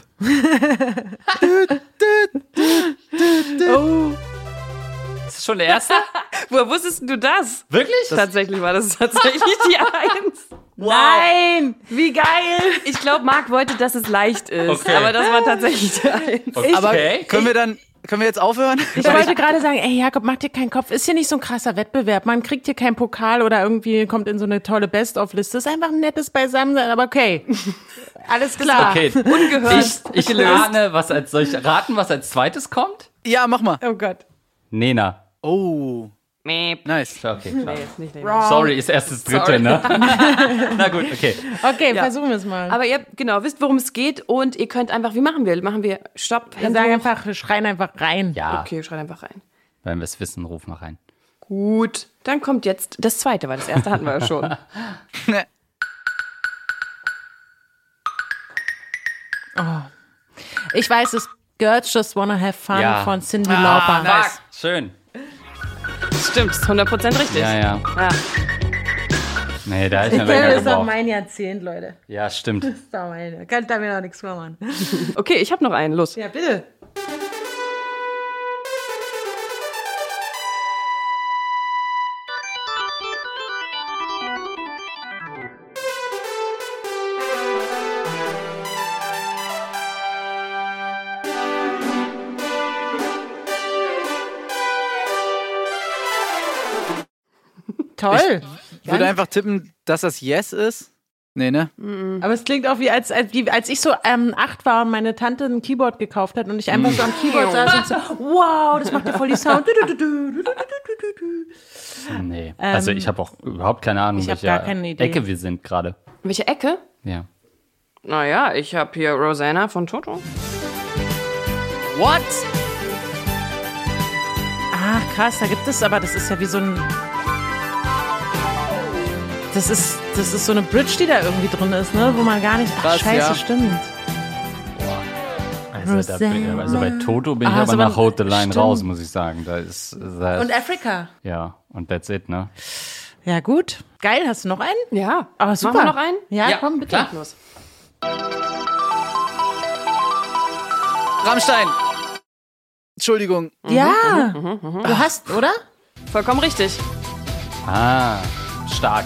Ist das schon der erste? Woher wusstest du das? Wirklich? Tatsächlich war das tatsächlich die Eins. Nein, wie geil. Ich glaube, Marc wollte, dass es leicht ist, Okay. aber das war tatsächlich die Eins. Aber Okay. können wir jetzt aufhören? Ich wollte gerade sagen, ey Jakob, mach dir keinen Kopf. Ist hier nicht so ein krasser Wettbewerb. Man kriegt hier keinen Pokal oder irgendwie kommt in so eine tolle Best-of-Liste. Ist einfach ein nettes Beisammensein, aber okay. Alles klar. Okay, Ungehört. ich ahne, soll ich raten, was als zweites kommt? Ja, mach mal. Oh Gott. Nena. Oh, Meep. nice. Okay, Nee, klar. ist nicht Sorry, ist erst das dritte, ne? Na gut, okay. Okay, versuchen wir es mal. Aber ihr genau wisst, worum es geht und ihr könnt einfach, wie machen wir? Machen wir Stopp, wir Hände sagen hoch? einfach, wir schreien einfach rein. Ja, Okay, schreibt einfach rein. wenn wir es wissen, ruf mal rein. Gut, dann kommt jetzt das zweite, weil das erste hatten wir ja schon. Ich weiß es. Girls Just Wanna Have Fun Ja. von Cyndi Lauper. nice. Schön. Stimmt, ist 100% richtig. Ja. Ja. Nee, da ist mir Das länger ist doch gebraucht. mein Jahrzehnt, Leute. Ja, stimmt. Das ist doch meine. Kann da mir noch nichts vormachen. Okay, ich habe noch einen, los. Ja, bitte. Toll. Ich würde einfach tippen, dass das Yes ist. Nee, ne? Aber es klingt auch wie als ich so 8 war und meine Tante ein Keyboard gekauft hat und ich einfach so am Keyboard saß und so, wow, das macht ja voll die Sound. Nee. Also ich habe auch überhaupt keine Ahnung, ich hab welche gar keine Idee. Ecke wir sind gerade. Welche Ecke? Ja. Naja, ich habe hier Rosanna von Toto. What? Ach, krass, da gibt es aber, das ist ja wie so ein. Das ist so eine Bridge, die da irgendwie drin ist, ne? Wo man gar nicht. Ach, Krass, scheiße, ja. stimmt. Also bei Toto bin ich Ah, aber so nach man- Hold the Line stimmt. raus, muss ich sagen. Da ist Und Africa. ja, und that's it, ne? Ja, gut. Geil, hast du noch einen? Ja. Aber super. Machen wir noch einen? Ja, komm, bitte. klar. Los. Rammstein. Entschuldigung. Ja. Du hast, oder? Vollkommen richtig. Ah, stark.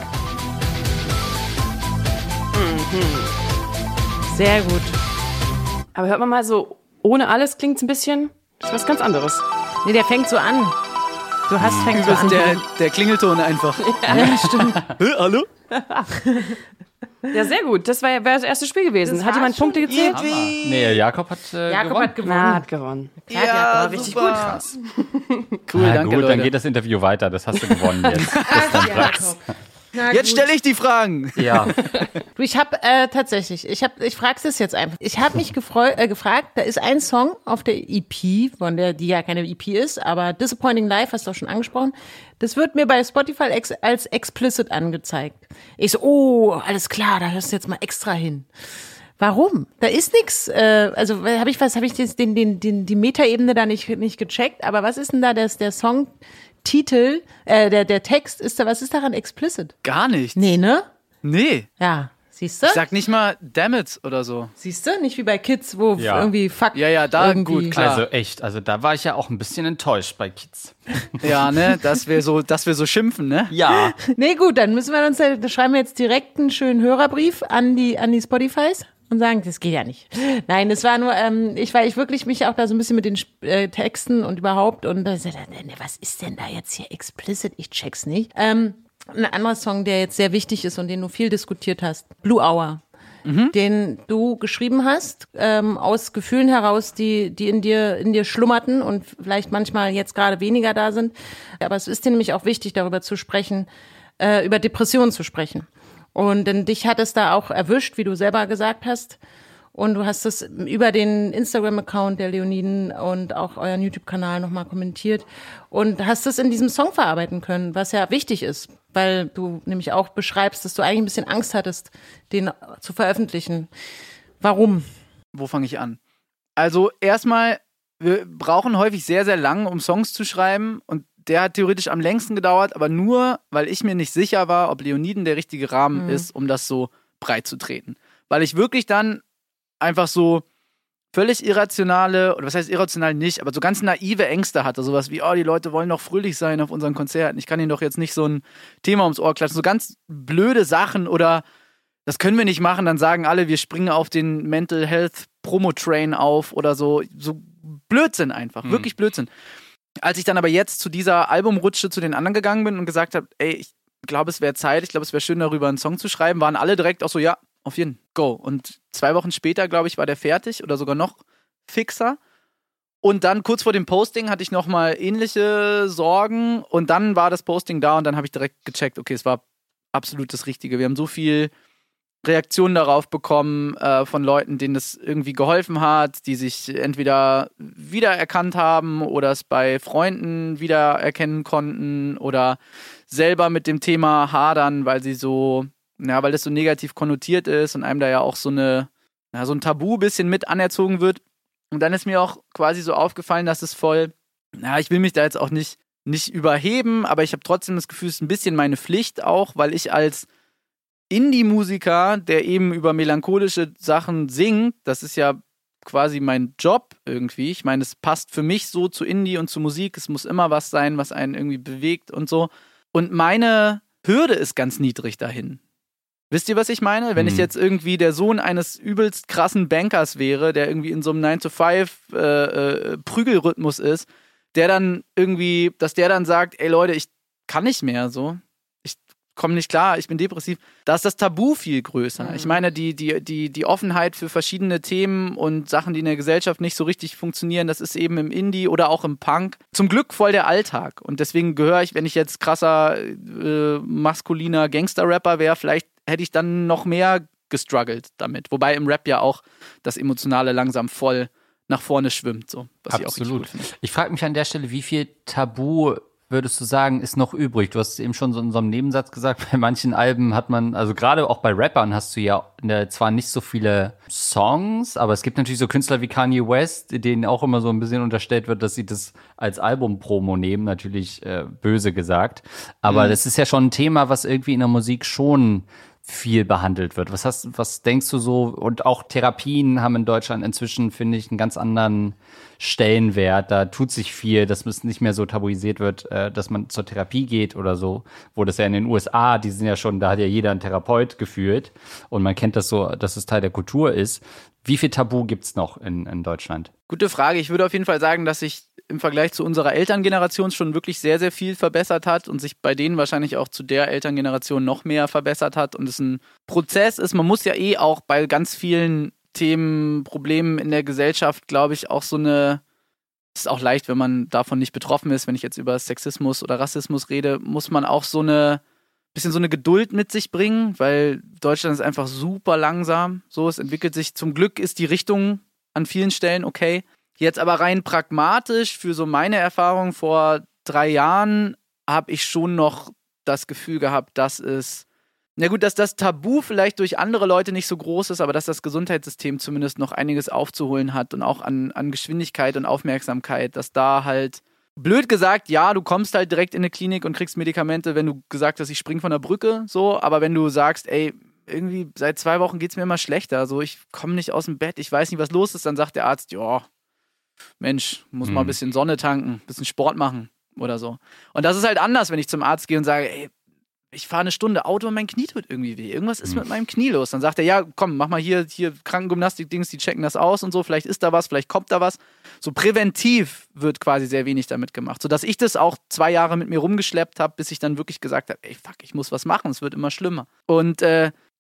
Sehr gut. Aber hört man mal so, ohne alles klingt es ein bisschen, das ist was ganz anderes. Nee, der fängt so an. Du hast fängt so Das an. ist der Klingelton einfach. Ja, stimmt. Hallo? Ja, sehr gut. Das wäre das erste Spiel gewesen. Das Hat jemand war's schon. Punkte gezählt? Nee, Jakob hat Jakob gewonnen. hat gewonnen. Na, hat gewonnen. Ja, richtig super. gut. Krass. Cool, Na danke, gut, Leute. dann geht das Interview weiter. Das hast du gewonnen jetzt. Bis dann, Preis. Na Jetzt gut. stelle ich die Fragen. Ja. Du, ich habe tatsächlich, ich frage es jetzt einfach. Ich habe mich gefragt, da ist ein Song auf der EP, die ja keine EP ist, aber Disappointing Life, hast du auch schon angesprochen. Das wird mir bei Spotify als explicit angezeigt. Ich so, oh, alles klar, da hörst du jetzt mal extra hin. Warum? Da ist nix. Also habe ich die Metaebene da nicht gecheckt, aber was ist denn da der Songtitel, der Text, was ist daran explicit? Gar nicht. Nee, ne? Nee. Ja, siehst du? Ich sag nicht mal damn it oder so. Siehst du? Nicht wie bei Kids, wo Ja. irgendwie fuck. Ja, da irgendwie. gut, klar. Also echt, da war ich ja auch ein bisschen enttäuscht bei Kids. Ja, ne, dass wir so schimpfen, ne? Ja. Nee, gut, dann müssen wir da schreiben wir jetzt direkt einen schönen Hörerbrief an die Spotifys und sagen, das geht ja nicht. Nein, das war nur, weil ich wirklich mich auch da so ein bisschen mit den Texten und überhaupt und was ist denn da jetzt hier explicit? Ich check's nicht. Ein anderer Song, der jetzt sehr wichtig ist und den du viel diskutiert hast, Blue Hour. den du geschrieben hast, aus Gefühlen heraus, die in dir schlummerten und vielleicht manchmal jetzt gerade weniger da sind. Aber es ist dir nämlich auch wichtig, darüber zu sprechen, über Depressionen zu sprechen. Und denn dich hat es da auch erwischt, wie du selber gesagt hast. Und du hast es über den Instagram-Account der Leoniden und auch euren YouTube-Kanal nochmal kommentiert und hast es in diesem Song verarbeiten können, was ja wichtig ist, weil du nämlich auch beschreibst, dass du eigentlich ein bisschen Angst hattest, den zu veröffentlichen. Warum? Wo fange ich an? Also erstmal, wir brauchen häufig sehr, sehr lang, um Songs zu schreiben und der hat theoretisch am längsten gedauert, aber nur, weil ich mir nicht sicher war, ob Leoniden der richtige Rahmen ist, um das so breit zu treten. Weil ich wirklich dann einfach so völlig irrationale, oder was heißt irrational nicht, aber so ganz naive Ängste hatte. Sowas wie, die Leute wollen doch fröhlich sein auf unseren Konzerten. Ich kann ihnen doch jetzt nicht so ein Thema ums Ohr klatschen. So ganz blöde Sachen oder das können wir nicht machen. Dann sagen alle, wir springen auf den Mental Health Promo-Train auf oder so. So Blödsinn einfach, wirklich Blödsinn. Als ich dann aber jetzt zu dieser Albumrutsche zu den anderen gegangen bin und gesagt habe, ich glaube, es wäre Zeit, ich glaube, es wäre schön, darüber einen Song zu schreiben, waren alle direkt auch so, ja, auf jeden Go. Und 2 Wochen später, glaube ich, war der fertig oder sogar noch fixer. Und dann kurz vor dem Posting hatte ich nochmal ähnliche Sorgen und dann war das Posting da und dann habe ich direkt gecheckt, okay, es war absolut das Richtige. Wir haben so viel Reaktionen darauf bekommen von Leuten, denen es irgendwie geholfen hat, die sich entweder wiedererkannt haben oder es bei Freunden wiedererkennen konnten oder selber mit dem Thema hadern, weil sie so, weil das so negativ konnotiert ist und einem da ja auch so ein Tabu bisschen mit anerzogen wird. Und dann ist mir auch quasi so aufgefallen, dass es ich will mich da jetzt auch nicht überheben, aber ich habe trotzdem das Gefühl, es ist ein bisschen meine Pflicht auch, weil ich als Indie-Musiker, der eben über melancholische Sachen singt, das ist ja quasi mein Job irgendwie. Ich meine, es passt für mich so zu Indie und zu Musik. Es muss immer was sein, was einen irgendwie bewegt und so. Und meine Hürde ist ganz niedrig dahin. Wisst ihr, was ich meine? Wenn ich jetzt irgendwie der Sohn eines übelst krassen Bankers wäre, der irgendwie in so einem 9-to-5 Prügelrhythmus ist, der dann irgendwie, dass der dann sagt, ey Leute, ich kann nicht mehr so. Komme nicht klar, ich bin depressiv. Da ist das Tabu viel größer. Ich meine, die Offenheit für verschiedene Themen und Sachen, die in der Gesellschaft nicht so richtig funktionieren, das ist eben im Indie oder auch im Punk zum Glück voll der Alltag. Und deswegen gehöre ich, wenn ich jetzt krasser, maskuliner Gangster-Rapper wäre, vielleicht hätte ich dann noch mehr gestruggelt damit. Wobei im Rap ja auch das Emotionale langsam voll nach vorne schwimmt. So, was ich auch richtig gut finde. Ich frage mich an der Stelle, wie viel Tabu würdest du sagen, ist noch übrig? Du hast es eben schon so in so einem Nebensatz gesagt, bei manchen Alben hat man, also gerade auch bei Rappern hast du ja zwar nicht so viele Songs, aber es gibt natürlich so Künstler wie Kanye West, denen auch immer so ein bisschen unterstellt wird, dass sie das als Album-Promo nehmen, natürlich böse gesagt. Aber das ist ja schon ein Thema, was irgendwie in der Musik schon viel behandelt wird. Was denkst du so? Und auch Therapien haben in Deutschland inzwischen, finde ich, einen ganz anderen Stellenwert. Da tut sich viel, dass es nicht mehr so tabuisiert wird, dass man zur Therapie geht oder so. Wo das ja in den USA, die sind ja schon, da hat ja jeder einen Therapeut gefühlt. Und man kennt das so, dass es Teil der Kultur ist. Wie viel Tabu gibt's noch in Deutschland? Gute Frage. Ich würde auf jeden Fall sagen, dass sich im Vergleich zu unserer Elterngeneration schon wirklich sehr, sehr viel verbessert hat und sich bei denen wahrscheinlich auch zu der Elterngeneration noch mehr verbessert hat und es ein Prozess ist. Man muss ja auch bei ganz vielen Themen, Problemen in der Gesellschaft, glaube ich, auch es ist auch leicht, wenn man davon nicht betroffen ist, wenn ich jetzt über Sexismus oder Rassismus rede, muss man auch so eine Geduld mit sich bringen, weil Deutschland ist einfach super langsam. So, es entwickelt sich, zum Glück ist die Richtung an vielen Stellen okay. Jetzt aber rein pragmatisch, für so meine Erfahrung vor 3 Jahren, habe ich schon noch das Gefühl gehabt, dass das Tabu vielleicht durch andere Leute nicht so groß ist, aber dass das Gesundheitssystem zumindest noch einiges aufzuholen hat und auch an Geschwindigkeit und Aufmerksamkeit, dass da halt, blöd gesagt, ja, du kommst halt direkt in eine Klinik und kriegst Medikamente, wenn du gesagt hast, ich spring von der Brücke, so, aber wenn du sagst, ey, irgendwie seit 2 Wochen geht's mir immer schlechter, so, ich komme nicht aus dem Bett, ich weiß nicht, was los ist, dann sagt der Arzt, ja, Mensch, muss mal ein bisschen Sonne tanken, ein bisschen Sport machen oder so. Und das ist halt anders, wenn ich zum Arzt gehe und sage, ey, ich fahre 1 Stunde Auto und mein Knie tut irgendwie weh. Irgendwas ist mit meinem Knie los. Dann sagt er, ja, komm, mach mal hier Krankengymnastik-Dings, die checken das aus und so. Vielleicht ist da was, vielleicht kommt da was. So präventiv wird quasi sehr wenig damit gemacht. Sodass ich das auch 2 Jahre mit mir rumgeschleppt habe, bis ich dann wirklich gesagt habe, ey, fuck, ich muss was machen, es wird immer schlimmer. Und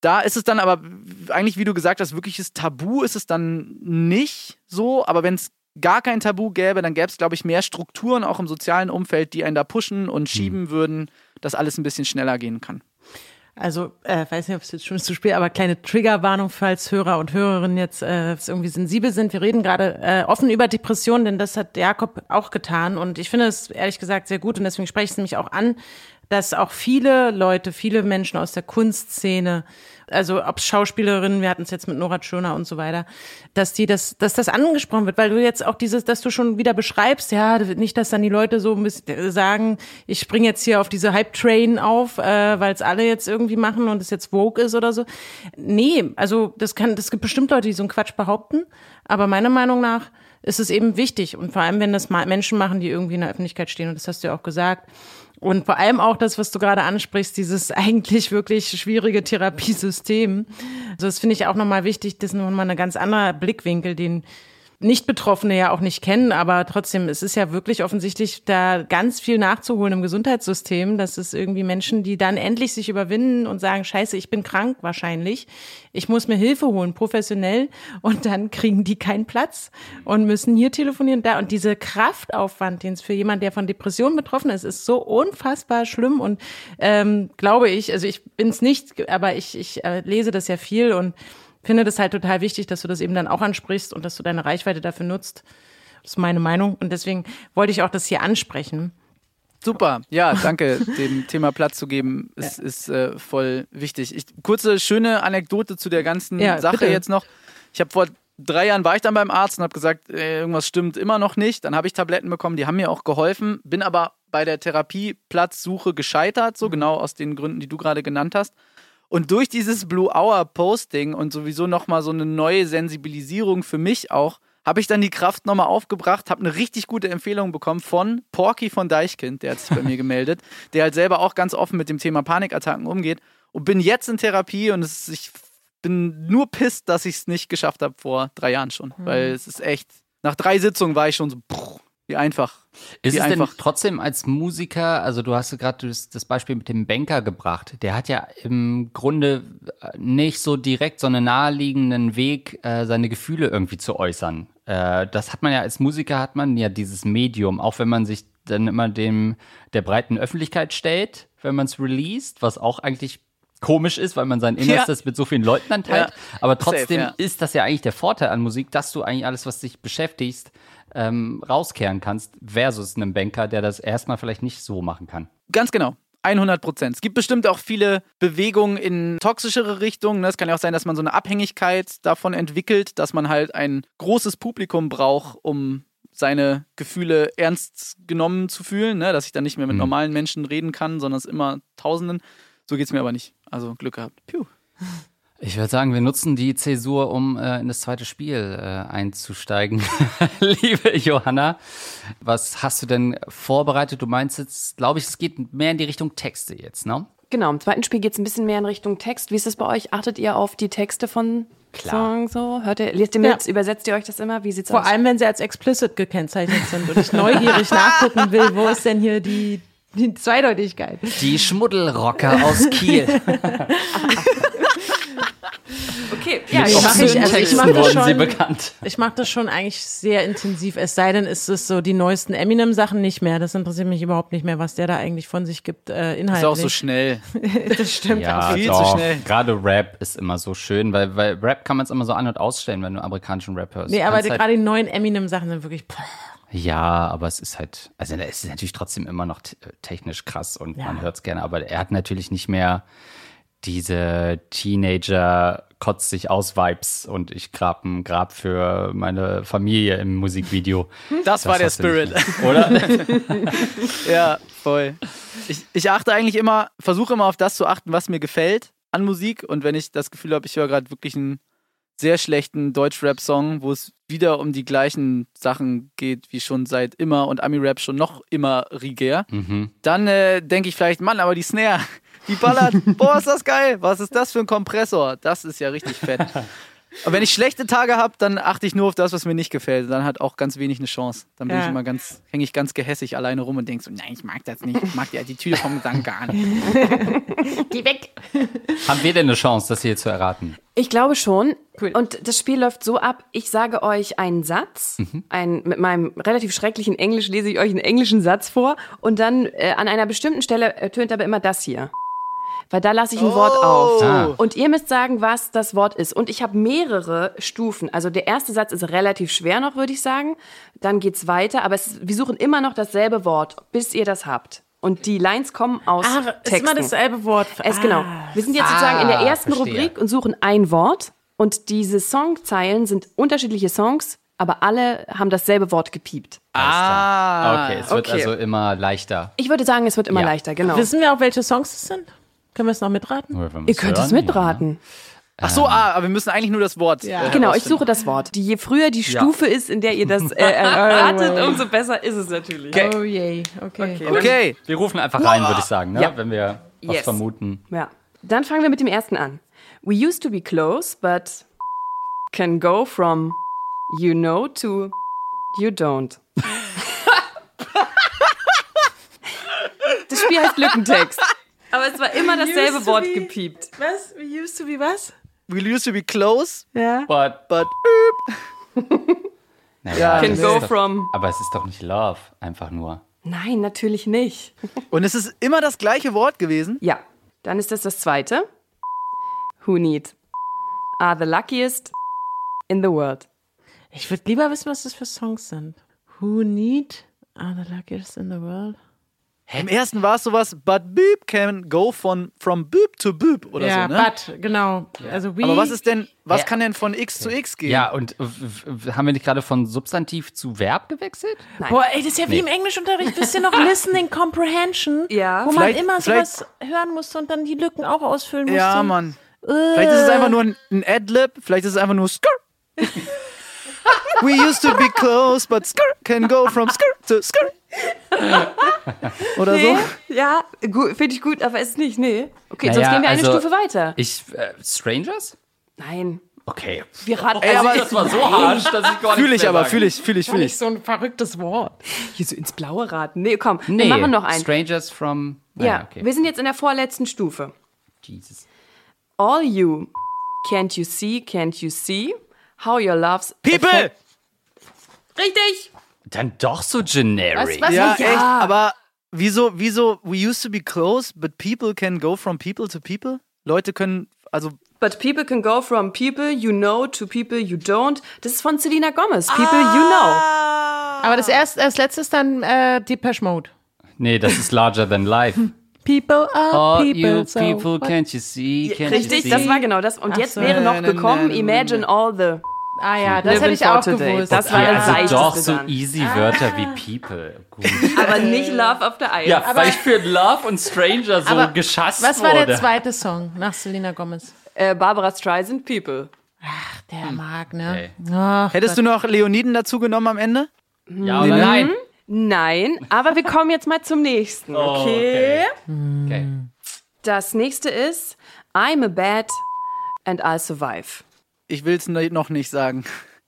da ist es dann aber eigentlich, wie du gesagt hast, wirkliches Tabu ist es dann nicht so, aber wenn es gar kein Tabu gäbe, dann gäbe es, glaube ich, mehr Strukturen auch im sozialen Umfeld, die einen da pushen und schieben würden, dass alles ein bisschen schneller gehen kann. Also, weiß nicht, ob es jetzt schon zu spät, aber kleine Triggerwarnung, falls Hörer und Hörerinnen jetzt irgendwie sensibel sind. Wir reden gerade offen über Depressionen, denn das hat Jakob auch getan. Und ich finde es ehrlich gesagt sehr gut und deswegen spreche ich es nämlich auch an, dass auch viele Leute, viele Menschen aus der Kunstszene, also ob Schauspielerinnen, wir hatten es jetzt mit Nora Tschirner und so weiter, dass das angesprochen wird, weil du jetzt auch dass du schon wieder beschreibst, ja, nicht, dass dann die Leute so ein bisschen sagen, ich springe jetzt hier auf diese Hype-Train auf, weil es alle jetzt irgendwie machen und es jetzt Vogue ist oder so. Nee, also das gibt bestimmt Leute, die so einen Quatsch behaupten, aber meiner Meinung nach ist es eben wichtig und vor allem, wenn das Menschen machen, die irgendwie in der Öffentlichkeit stehen und das hast du ja auch gesagt. Und vor allem auch das, was du gerade ansprichst, dieses eigentlich wirklich schwierige Therapiesystem. Also das finde ich auch nochmal wichtig, das ist nochmal ein ganz anderer Blickwinkel, den Nicht-Betroffene ja auch nicht kennen, aber trotzdem, es ist ja wirklich offensichtlich da ganz viel nachzuholen im Gesundheitssystem, dass es irgendwie Menschen, die dann endlich sich überwinden und sagen, scheiße, ich bin krank wahrscheinlich, ich muss mir Hilfe holen, professionell, und dann kriegen die keinen Platz und müssen hier telefonieren da. Und dieser Kraftaufwand, den es für jemanden, der von Depressionen betroffen ist so unfassbar schlimm und glaube ich, also ich bin es nicht, aber ich lese das ja viel und finde das halt total wichtig, dass du das eben dann auch ansprichst und dass du deine Reichweite dafür nutzt. Das ist meine Meinung und deswegen wollte ich auch das hier ansprechen. Super, ja, danke, dem Thema Platz zu geben, ist voll wichtig. Kurze, schöne Anekdote zu der ganzen Sache bitte. Jetzt noch. Ich habe vor 3 Jahren war ich dann beim Arzt und habe gesagt, irgendwas stimmt immer noch nicht. Dann habe ich Tabletten bekommen, die haben mir auch geholfen, bin aber bei der Therapieplatzsuche gescheitert, so genau aus den Gründen, die du gerade genannt hast. Und durch dieses Blue Hour Posting und sowieso nochmal so eine neue Sensibilisierung für mich auch, habe ich dann die Kraft nochmal aufgebracht, habe eine richtig gute Empfehlung bekommen von Porky von Deichkind, der hat sich bei mir gemeldet, der halt selber auch ganz offen mit dem Thema Panikattacken umgeht und bin jetzt in Therapie und ich bin nur pisst, dass ich es nicht geschafft habe vor 3 Jahren schon, weil es ist echt, nach 3 Sitzungen war ich schon so, wie einfach. Ist es denn trotzdem als Musiker, also du hast gerade das Beispiel mit dem Banker gebracht, der hat ja im Grunde nicht so direkt so einen naheliegenden Weg, seine Gefühle irgendwie zu äußern. Das hat man ja als Musiker, hat man ja dieses Medium, auch wenn man sich dann immer der breiten Öffentlichkeit stellt, wenn man es released, was auch eigentlich komisch ist, weil man sein Innerstes mit so vielen Leuten dann teilt. Ja. Aber trotzdem ist das ja eigentlich der Vorteil an Musik, dass du eigentlich alles, was dich beschäftigst, rauskehren kannst, versus einem Banker, der das erstmal vielleicht nicht so machen kann. Ganz genau. 100%. Es gibt bestimmt auch viele Bewegungen in toxischere Richtungen. Es kann ja auch sein, dass man so eine Abhängigkeit davon entwickelt, dass man halt ein großes Publikum braucht, um seine Gefühle ernst genommen zu fühlen, ne? Dass ich dann nicht mehr mit normalen Menschen reden kann, sondern es immer Tausenden. So geht's mir aber nicht. Also Glück gehabt. Piu. Ich würde sagen, wir nutzen die Zäsur, um in das zweite Spiel einzusteigen. Liebe Johanna, was hast du denn vorbereitet? Du meinst jetzt, glaube ich, es geht mehr in die Richtung Texte jetzt, ne? Genau, im zweiten Spiel geht es ein bisschen mehr in Richtung Text. Wie ist es bei euch? Achtet ihr auf die Texte von Songs so? Lest ihr mit? Übersetzt ihr euch das immer? Wie sieht's aus? Vor allem, wenn sie als explicit gekennzeichnet sind und ich neugierig nachgucken will, wo ist denn hier die Zweideutigkeit? Die Schmuddelrocker aus Kiel. Okay, ja, ich mache das schon eigentlich sehr intensiv, es sei denn, ist es so die neuesten Eminem-Sachen nicht mehr. Das interessiert mich überhaupt nicht mehr, was der da eigentlich von sich gibt, inhaltlich. Ist auch so schnell. Das stimmt. Ja, viel zu schnell. Gerade Rap ist immer so schön, weil Rap kann man es immer so an- und ausstellen, wenn du amerikanischen Rap hörst. Nee, aber gerade die neuen Eminem-Sachen sind wirklich... Ja, aber es ist halt, also es ist natürlich trotzdem immer noch technisch krass und man hört es gerne, aber er hat natürlich nicht mehr diese Teenager-Kotz-sich-aus-Vibes und ich grab ein Grab für meine Familie im Musikvideo. Das war der Spirit. Oder? Ja, voll. Ich achte eigentlich immer, versuche immer auf das zu achten, was mir gefällt an Musik und wenn ich das Gefühl habe, ich höre gerade wirklich einen sehr schlechten Deutsch-Rap-Song, wo es wieder um die gleichen Sachen geht, wie schon seit immer und Ami-Rap schon noch immer riger, dann denke ich vielleicht, Mann, aber die Snare, die ballert, boah, ist das geil, was ist das für ein Kompressor? Das ist ja richtig fett. Und wenn ich schlechte Tage habe, dann achte ich nur auf das, was mir nicht gefällt. Dann hat auch ganz wenig eine Chance. Dann bin ich immer hänge ich ganz gehässig alleine rum und denke so, nein, ich mag das nicht. Ich mag die Attitüde vom Gesang gar nicht. Geh weg. Haben wir denn eine Chance, das hier zu erraten? Ich glaube schon. Cool. Und das Spiel läuft so ab, ich sage euch einen Satz, mit meinem relativ schrecklichen Englisch lese ich euch einen englischen Satz vor und dann an einer bestimmten Stelle ertönt aber immer das hier. Weil da lasse ich ein Wort auf. Ah. Und ihr müsst sagen, was das Wort ist. Und ich habe mehrere Stufen. Also der erste Satz ist relativ schwer noch, würde ich sagen. Dann geht's weiter. Aber wir suchen immer noch dasselbe Wort, bis ihr das habt. Und die Lines kommen aus Ist Texten. immer dasselbe Wort. Genau. Wir sind jetzt sozusagen in der ersten verstehe. Rubrik und suchen ein Wort. Und diese Songzeilen sind unterschiedliche Songs, aber alle haben dasselbe Wort gepiept. Okay, es wird okay. also immer leichter. Ich würde sagen, es wird immer Ja. leichter, genau. Wissen wir auch, welche Songs es sind? Können wir es noch mitraten? Ihr könnt es mitraten. Ach so, aber wir müssen eigentlich nur das Wort. Ja. Genau, ich herausfinden. suche das Wort. Je früher die Stufe ist, in der ihr das erratet, umso besser ist es natürlich. Oh je, okay. Okay. Wir rufen einfach rein, würde ich sagen, ne? Ja. Wenn wir was Yes. vermuten. Ja. Dann fangen wir mit dem ersten an. We used to be close, but can go from you know to you don't. Das Spiel heißt Lückentext. Aber es war immer dasselbe Used to Wort be- gepiept. Was? We used to be was? We used to be close, Ja. But, but naja, Can das go ist doch, from. aber es ist doch nicht Love, einfach nur. Nein, natürlich nicht. und es ist immer das gleiche Wort gewesen. Ja, dann ist das zweite. Who need are the luckiest in the world. Ich würde lieber wissen, was das für Songs sind. Who need are the luckiest in the world? Im ersten war es sowas, but boop can go from boop to boop oder Ja, so, ne? but, genau. Also we. Aber was Ja. kann denn von X zu X gehen? Ja, und haben wir nicht gerade von Substantiv zu Verb gewechselt? Boah, ey, das ist ja wie im Englischunterricht. Wisst ihr noch Listening Comprehension? Ja. Wo man Vielleicht- immer vielleicht- sowas hören musste und dann die Lücken auch ausfüllen musste. Ja, Mann. Vielleicht ist es einfach nur ein Adlib, vielleicht ist es einfach nur Skr. We used to be close, but Skr can go from Skr to Skr. Oder so? Ja, finde ich gut, aber ist nicht, nee. Okay, Naja, sonst gehen wir eine also- Stufe weiter. Strangers? Nein. Okay. Wir raten Ey, aber Das war so harsch, dass ich gar fühle nichts ich mehr aber, sagen. fühle ich. so ein verrücktes Wort. hier so ins Blaue raten. Nee, komm, Nee, wir machen noch einen. Strangers from... Ja, Naja, okay. wir sind jetzt in der vorletzten Stufe. Jesus. All you, can't you see how your love's... People! Richtig! Dann doch so generic. Was? Ja, Ja. echt, aber wieso, we used to be close, but people can go from people to people? Leute können, also... But people can go from people you know to people you don't. Das ist von Selena Gomez. People you know. Aber das letzte ist dann Depeche Mode. Nee, das ist larger than life. People are All people. you so people, what? can't you see, can't Richtig, you see? das war genau das. Und jetzt so. wäre noch gekommen, imagine all the... Ah ja, das hätte Living ich for auch today. gewusst. Das war Ja, das also Leichteste doch so dann. easy Wörter wie people. Gut. Aber nicht Love of the Island. Ja, weil ich für Love und Stranger so Aber geschasst Was wurde. war der zweite Song nach Selena Gomez? Barbara Streisand, People. Der mag, ne? Okay. Ach, Hättest du noch Leoniden dazu genommen am Ende? Ja oder nein? Nein, aber wir kommen jetzt mal zum nächsten, okay? Okay. Das nächste ist I'm a bad and I'll survive. Ich will es noch nicht sagen.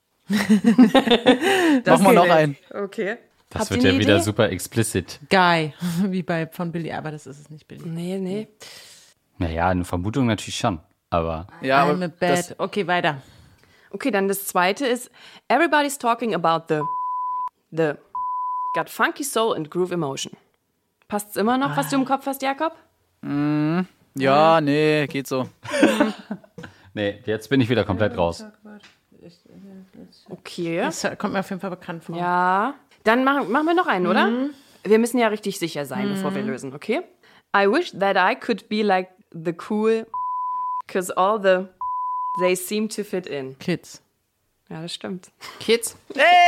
Das Mach mal geht noch nicht. einen. Okay. Das Habt wird ihr ja eine wieder Idee? super explicit. Guy, wie bei von Billy, aber das ist es nicht Billy. Nee. Naja, eine Vermutung natürlich schon. Aber Ja, I'm aber a bad. Okay, weiter. Okay, dann das zweite ist Everybody's talking about the got funky soul and groove emotion. Passt's immer noch, was du im Kopf hast, Jakob? ja, nee, geht so. nee, jetzt bin ich wieder komplett raus. Okay. Das kommt mir auf jeden Fall bekannt vor. Ja. Dann machen wir noch einen, oder? Wir müssen ja richtig sicher sein, bevor wir lösen, okay? I wish that I could be like the cool, cause they seem to fit in. Kids. Ja, das stimmt. Kids?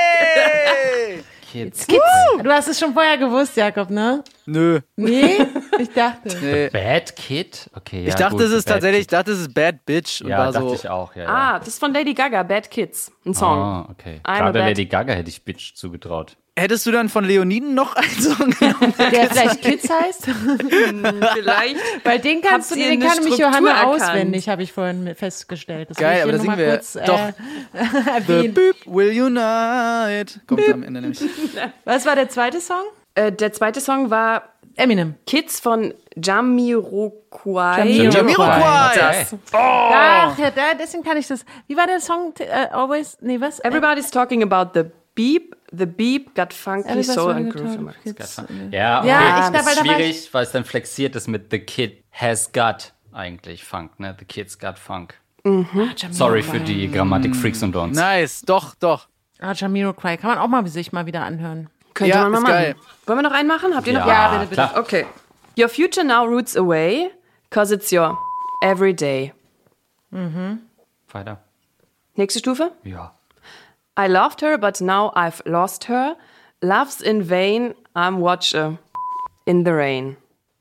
Hey! Kids. Du hast es schon vorher gewusst, Jakob, ne? Nö. Nee? Ich dachte. Nee. Bad Kid? Okay, ja, Ich dachte, gut, es ist Bad tatsächlich, Kid. ich dachte, es ist Bad Bitch. Und Ja, war dachte so, ich auch, ja. Ah, das ist von Lady Gaga, Bad Kids. Ein Song. Ah, okay. I'm a Gerade bad- Lady Gaga hätte ich Bitch zugetraut. hättest du dann von Leoniden noch einen Song genommen? Der vielleicht Kids heißt? Vielleicht. Weil den kannst du, Habt ihr den eine kann nämlich Struktur Johanna erkannt? auswendig, habe ich vorhin festgestellt. Das Geil, will ich aber hier da nur singen mal wir kurz The erwähnen. Boop Will Unite. Kommt am Ende nämlich. Was war der zweite Song? Der zweite Song war Eminem. Kids von Jamiroquai. Jamiroquai. Das. Ach, ja, deswegen kann ich das. Wie war der Song? Always, nee, was? Everybody's talking about the beep. The beep got funky Everybody's soul talking and groove. about kids. Ja, okay. Ja, das ich glaub, weil ist da war schwierig, weil es dann flexiert ist mit The Kid Has Got eigentlich Funk, ne? The Kid's Got Funk. Sorry für die Grammatik-Freaks und uns. Nice, doch. Jamiroquai. Kann man auch mal sich mal wieder anhören. Könnte Ja, man mal ist machen. geil. Wollen wir noch einen machen? Habt ihr noch? Ja, klar. Okay. Your future now roots away, cause it's your everyday. Weiter. Nächste Stufe. Ja. I loved her, but now I've lost her. Love's in vain, I'm watcher in the rain.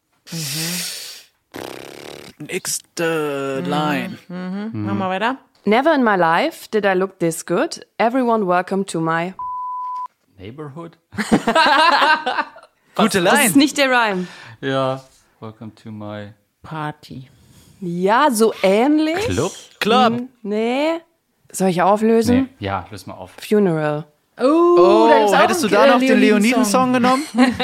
Nächste Line. Machen wir weiter. Never in my life did I look this good. Everyone welcome to my... Neighborhood? Gute Das Line. ist nicht der Rhyme. Ja. Welcome to my Party. Ja, so ähnlich. Club. Nee. Soll ich auflösen? Nee. Ja, löse mal auf. Funeral. Oh, da gibt's auch hättest du einen da noch den Leoniden-Song. Leoniden-Song genommen?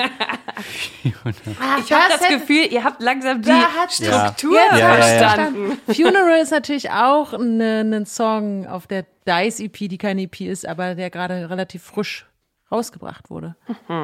Ich habe das Gefühl, ihr habt langsam die Struktur Jetzt Ja, hab ich ja, ja. verstanden. Funeral ist natürlich auch ein Song auf der Dice EP, die keine EP ist, aber der gerade relativ frisch rausgebracht wurde.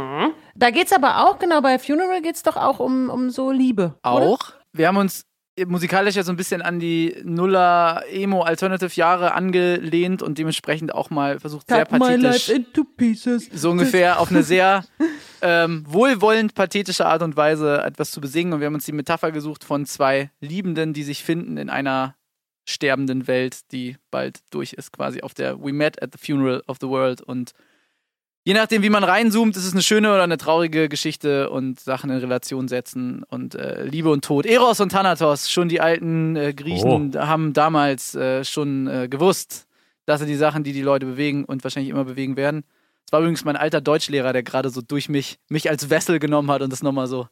Da geht's aber auch, genau, bei Funeral geht's doch auch um so Liebe. Oder? Auch. Wir haben uns musikalisch ja so ein bisschen an die Nuller-Emo-Alternative-Jahre angelehnt und dementsprechend auch mal versucht, sehr Cut my life pathetisch, into pieces. so ungefähr auf eine sehr wohlwollend pathetische Art und Weise etwas zu besingen. Und wir haben uns die Metapher gesucht von zwei Liebenden, die sich finden in einer sterbenden Welt, die bald durch ist, quasi auf der We Met at the Funeral of the World. Und je nachdem, wie man reinzoomt, ist es eine schöne oder eine traurige Geschichte und Sachen in Relation setzen und Liebe und Tod. Eros und Thanatos, schon die alten Griechen haben damals schon gewusst, dass sie die Sachen, die Leute bewegen und wahrscheinlich immer bewegen werden. Das war übrigens mein alter Deutschlehrer, der gerade so durch mich als Wessel genommen hat und das nochmal so.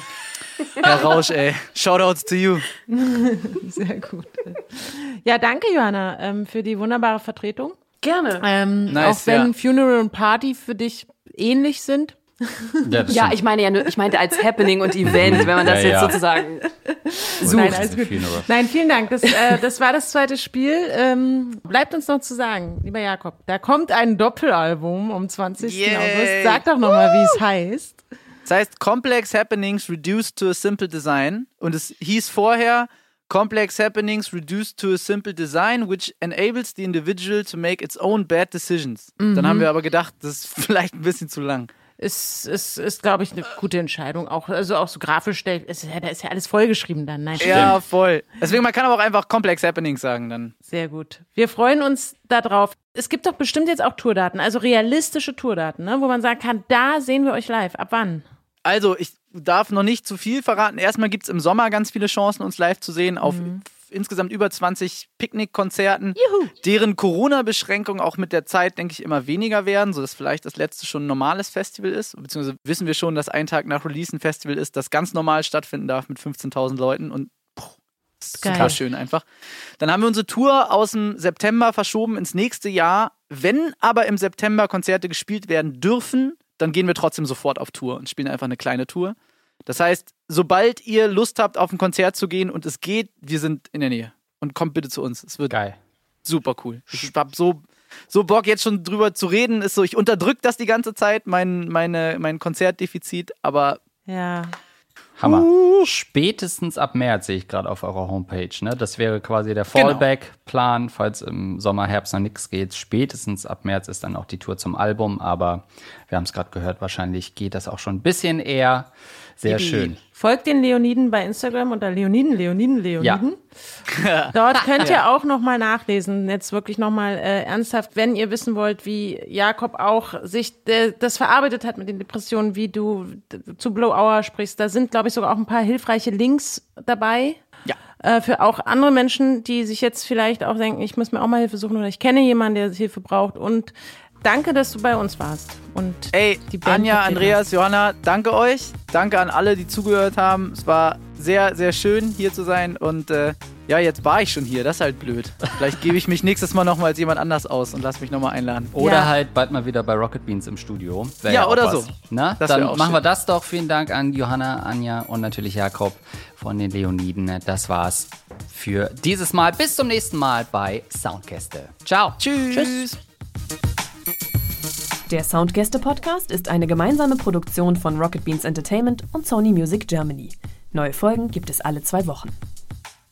Herr Rausch, ey. Shoutouts to you. Sehr gut. Ja, danke, Johanna, für die wunderbare Vertretung. Gerne. Nice, auch wenn ja. Funeral und Party für dich ähnlich sind. Ja, das Ja, stimmt. ich meine ja nur, ich meinte als Happening und Event, wenn man das Ja, jetzt ja. sozusagen Nein, sucht. alles gut. Funeral. Nein, vielen Dank. Das war das zweite Spiel. Bleibt uns noch zu sagen, lieber Jakob, da kommt ein Doppelalbum am 20. Yay. August. Sag doch nochmal, wie es heißt. Das heißt Complex Happenings Reduced to a Simple Design. Und es hieß vorher Complex Happenings Reduced to a Simple Design, which enables the individual to make its own bad decisions. Dann haben wir aber gedacht, das ist vielleicht ein bisschen zu lang. Ist glaube ich, eine gute Entscheidung. Auch so grafisch, da ist ja alles vollgeschrieben dann. Nein, Ja, voll. Deswegen, man kann aber auch einfach Complex Happenings sagen dann. sehr gut. Wir freuen uns darauf. Es gibt doch bestimmt jetzt auch Tourdaten, also realistische Tourdaten, ne, wo man sagen kann, da sehen wir euch live. Ab wann? Also, ich darf noch nicht zu viel verraten. Erstmal gibt es im Sommer ganz viele Chancen, uns live zu sehen auf insgesamt über 20 Picknickkonzerten, deren Corona-Beschränkungen auch mit der Zeit, denke ich, immer weniger werden, sodass vielleicht das letzte schon ein normales Festival ist. Beziehungsweise wissen wir schon, dass ein Tag nach Release ein Festival ist, das ganz normal stattfinden darf mit 15.000 Leuten und das ist Geil. super schön einfach. Dann haben wir unsere Tour aus dem September verschoben ins nächste Jahr. Wenn aber im September Konzerte gespielt werden dürfen, dann gehen wir trotzdem sofort auf Tour und spielen einfach eine kleine Tour. Das heißt, sobald ihr Lust habt, auf ein Konzert zu gehen und es geht, wir sind in der Nähe. Und kommt bitte zu uns. Es wird Geil. super cool. Ich hab so Bock, jetzt schon drüber zu reden. Ist so, ich unterdrück das die ganze Zeit, mein Konzertdefizit, aber Ja. Hammer. Spätestens ab März sehe ich gerade auf eurer Homepage. Ne? Das wäre quasi der Fallback-Plan, falls im Sommer, Herbst noch nichts geht. Spätestens ab März ist dann auch die Tour zum Album. Aber wir haben es gerade gehört, wahrscheinlich geht das auch schon ein bisschen eher. Sehr schön. Folgt den Leoniden bei Instagram unter Leoniden. Ja. Dort könnt ihr auch nochmal nachlesen, jetzt wirklich nochmal ernsthaft, wenn ihr wissen wollt, wie Jakob auch sich das verarbeitet hat mit den Depressionen, wie du zu Blow Hour sprichst. Da sind, glaube glaube ich, sogar auch ein paar hilfreiche Links dabei. Ja. Für auch andere Menschen, die sich jetzt vielleicht auch denken, ich muss mir auch mal Hilfe suchen oder ich kenne jemanden, der Hilfe braucht. Und danke, dass du bei uns warst. Und die Band Anja, Andreas, Johanna, danke euch. Danke an alle, die zugehört haben. Es war sehr, sehr schön, hier zu sein. Und jetzt war ich schon hier. Das ist halt blöd. Vielleicht gebe ich mich nächstes Mal nochmal als jemand anders aus und lass mich nochmal einladen. Oder halt bald mal wieder bei Rocket Beans im Studio. Ja, oder so. Na, dann machen wir das doch. Vielen Dank an Johanna, Anja und natürlich Jakob von den Leoniden. Das war's für dieses Mal. Bis zum nächsten Mal bei Soundgäste. Ciao. Tschüss. Der Soundgäste-Podcast ist eine gemeinsame Produktion von Rocket Beans Entertainment und Sony Music Germany. Neue Folgen gibt es alle 2 Wochen.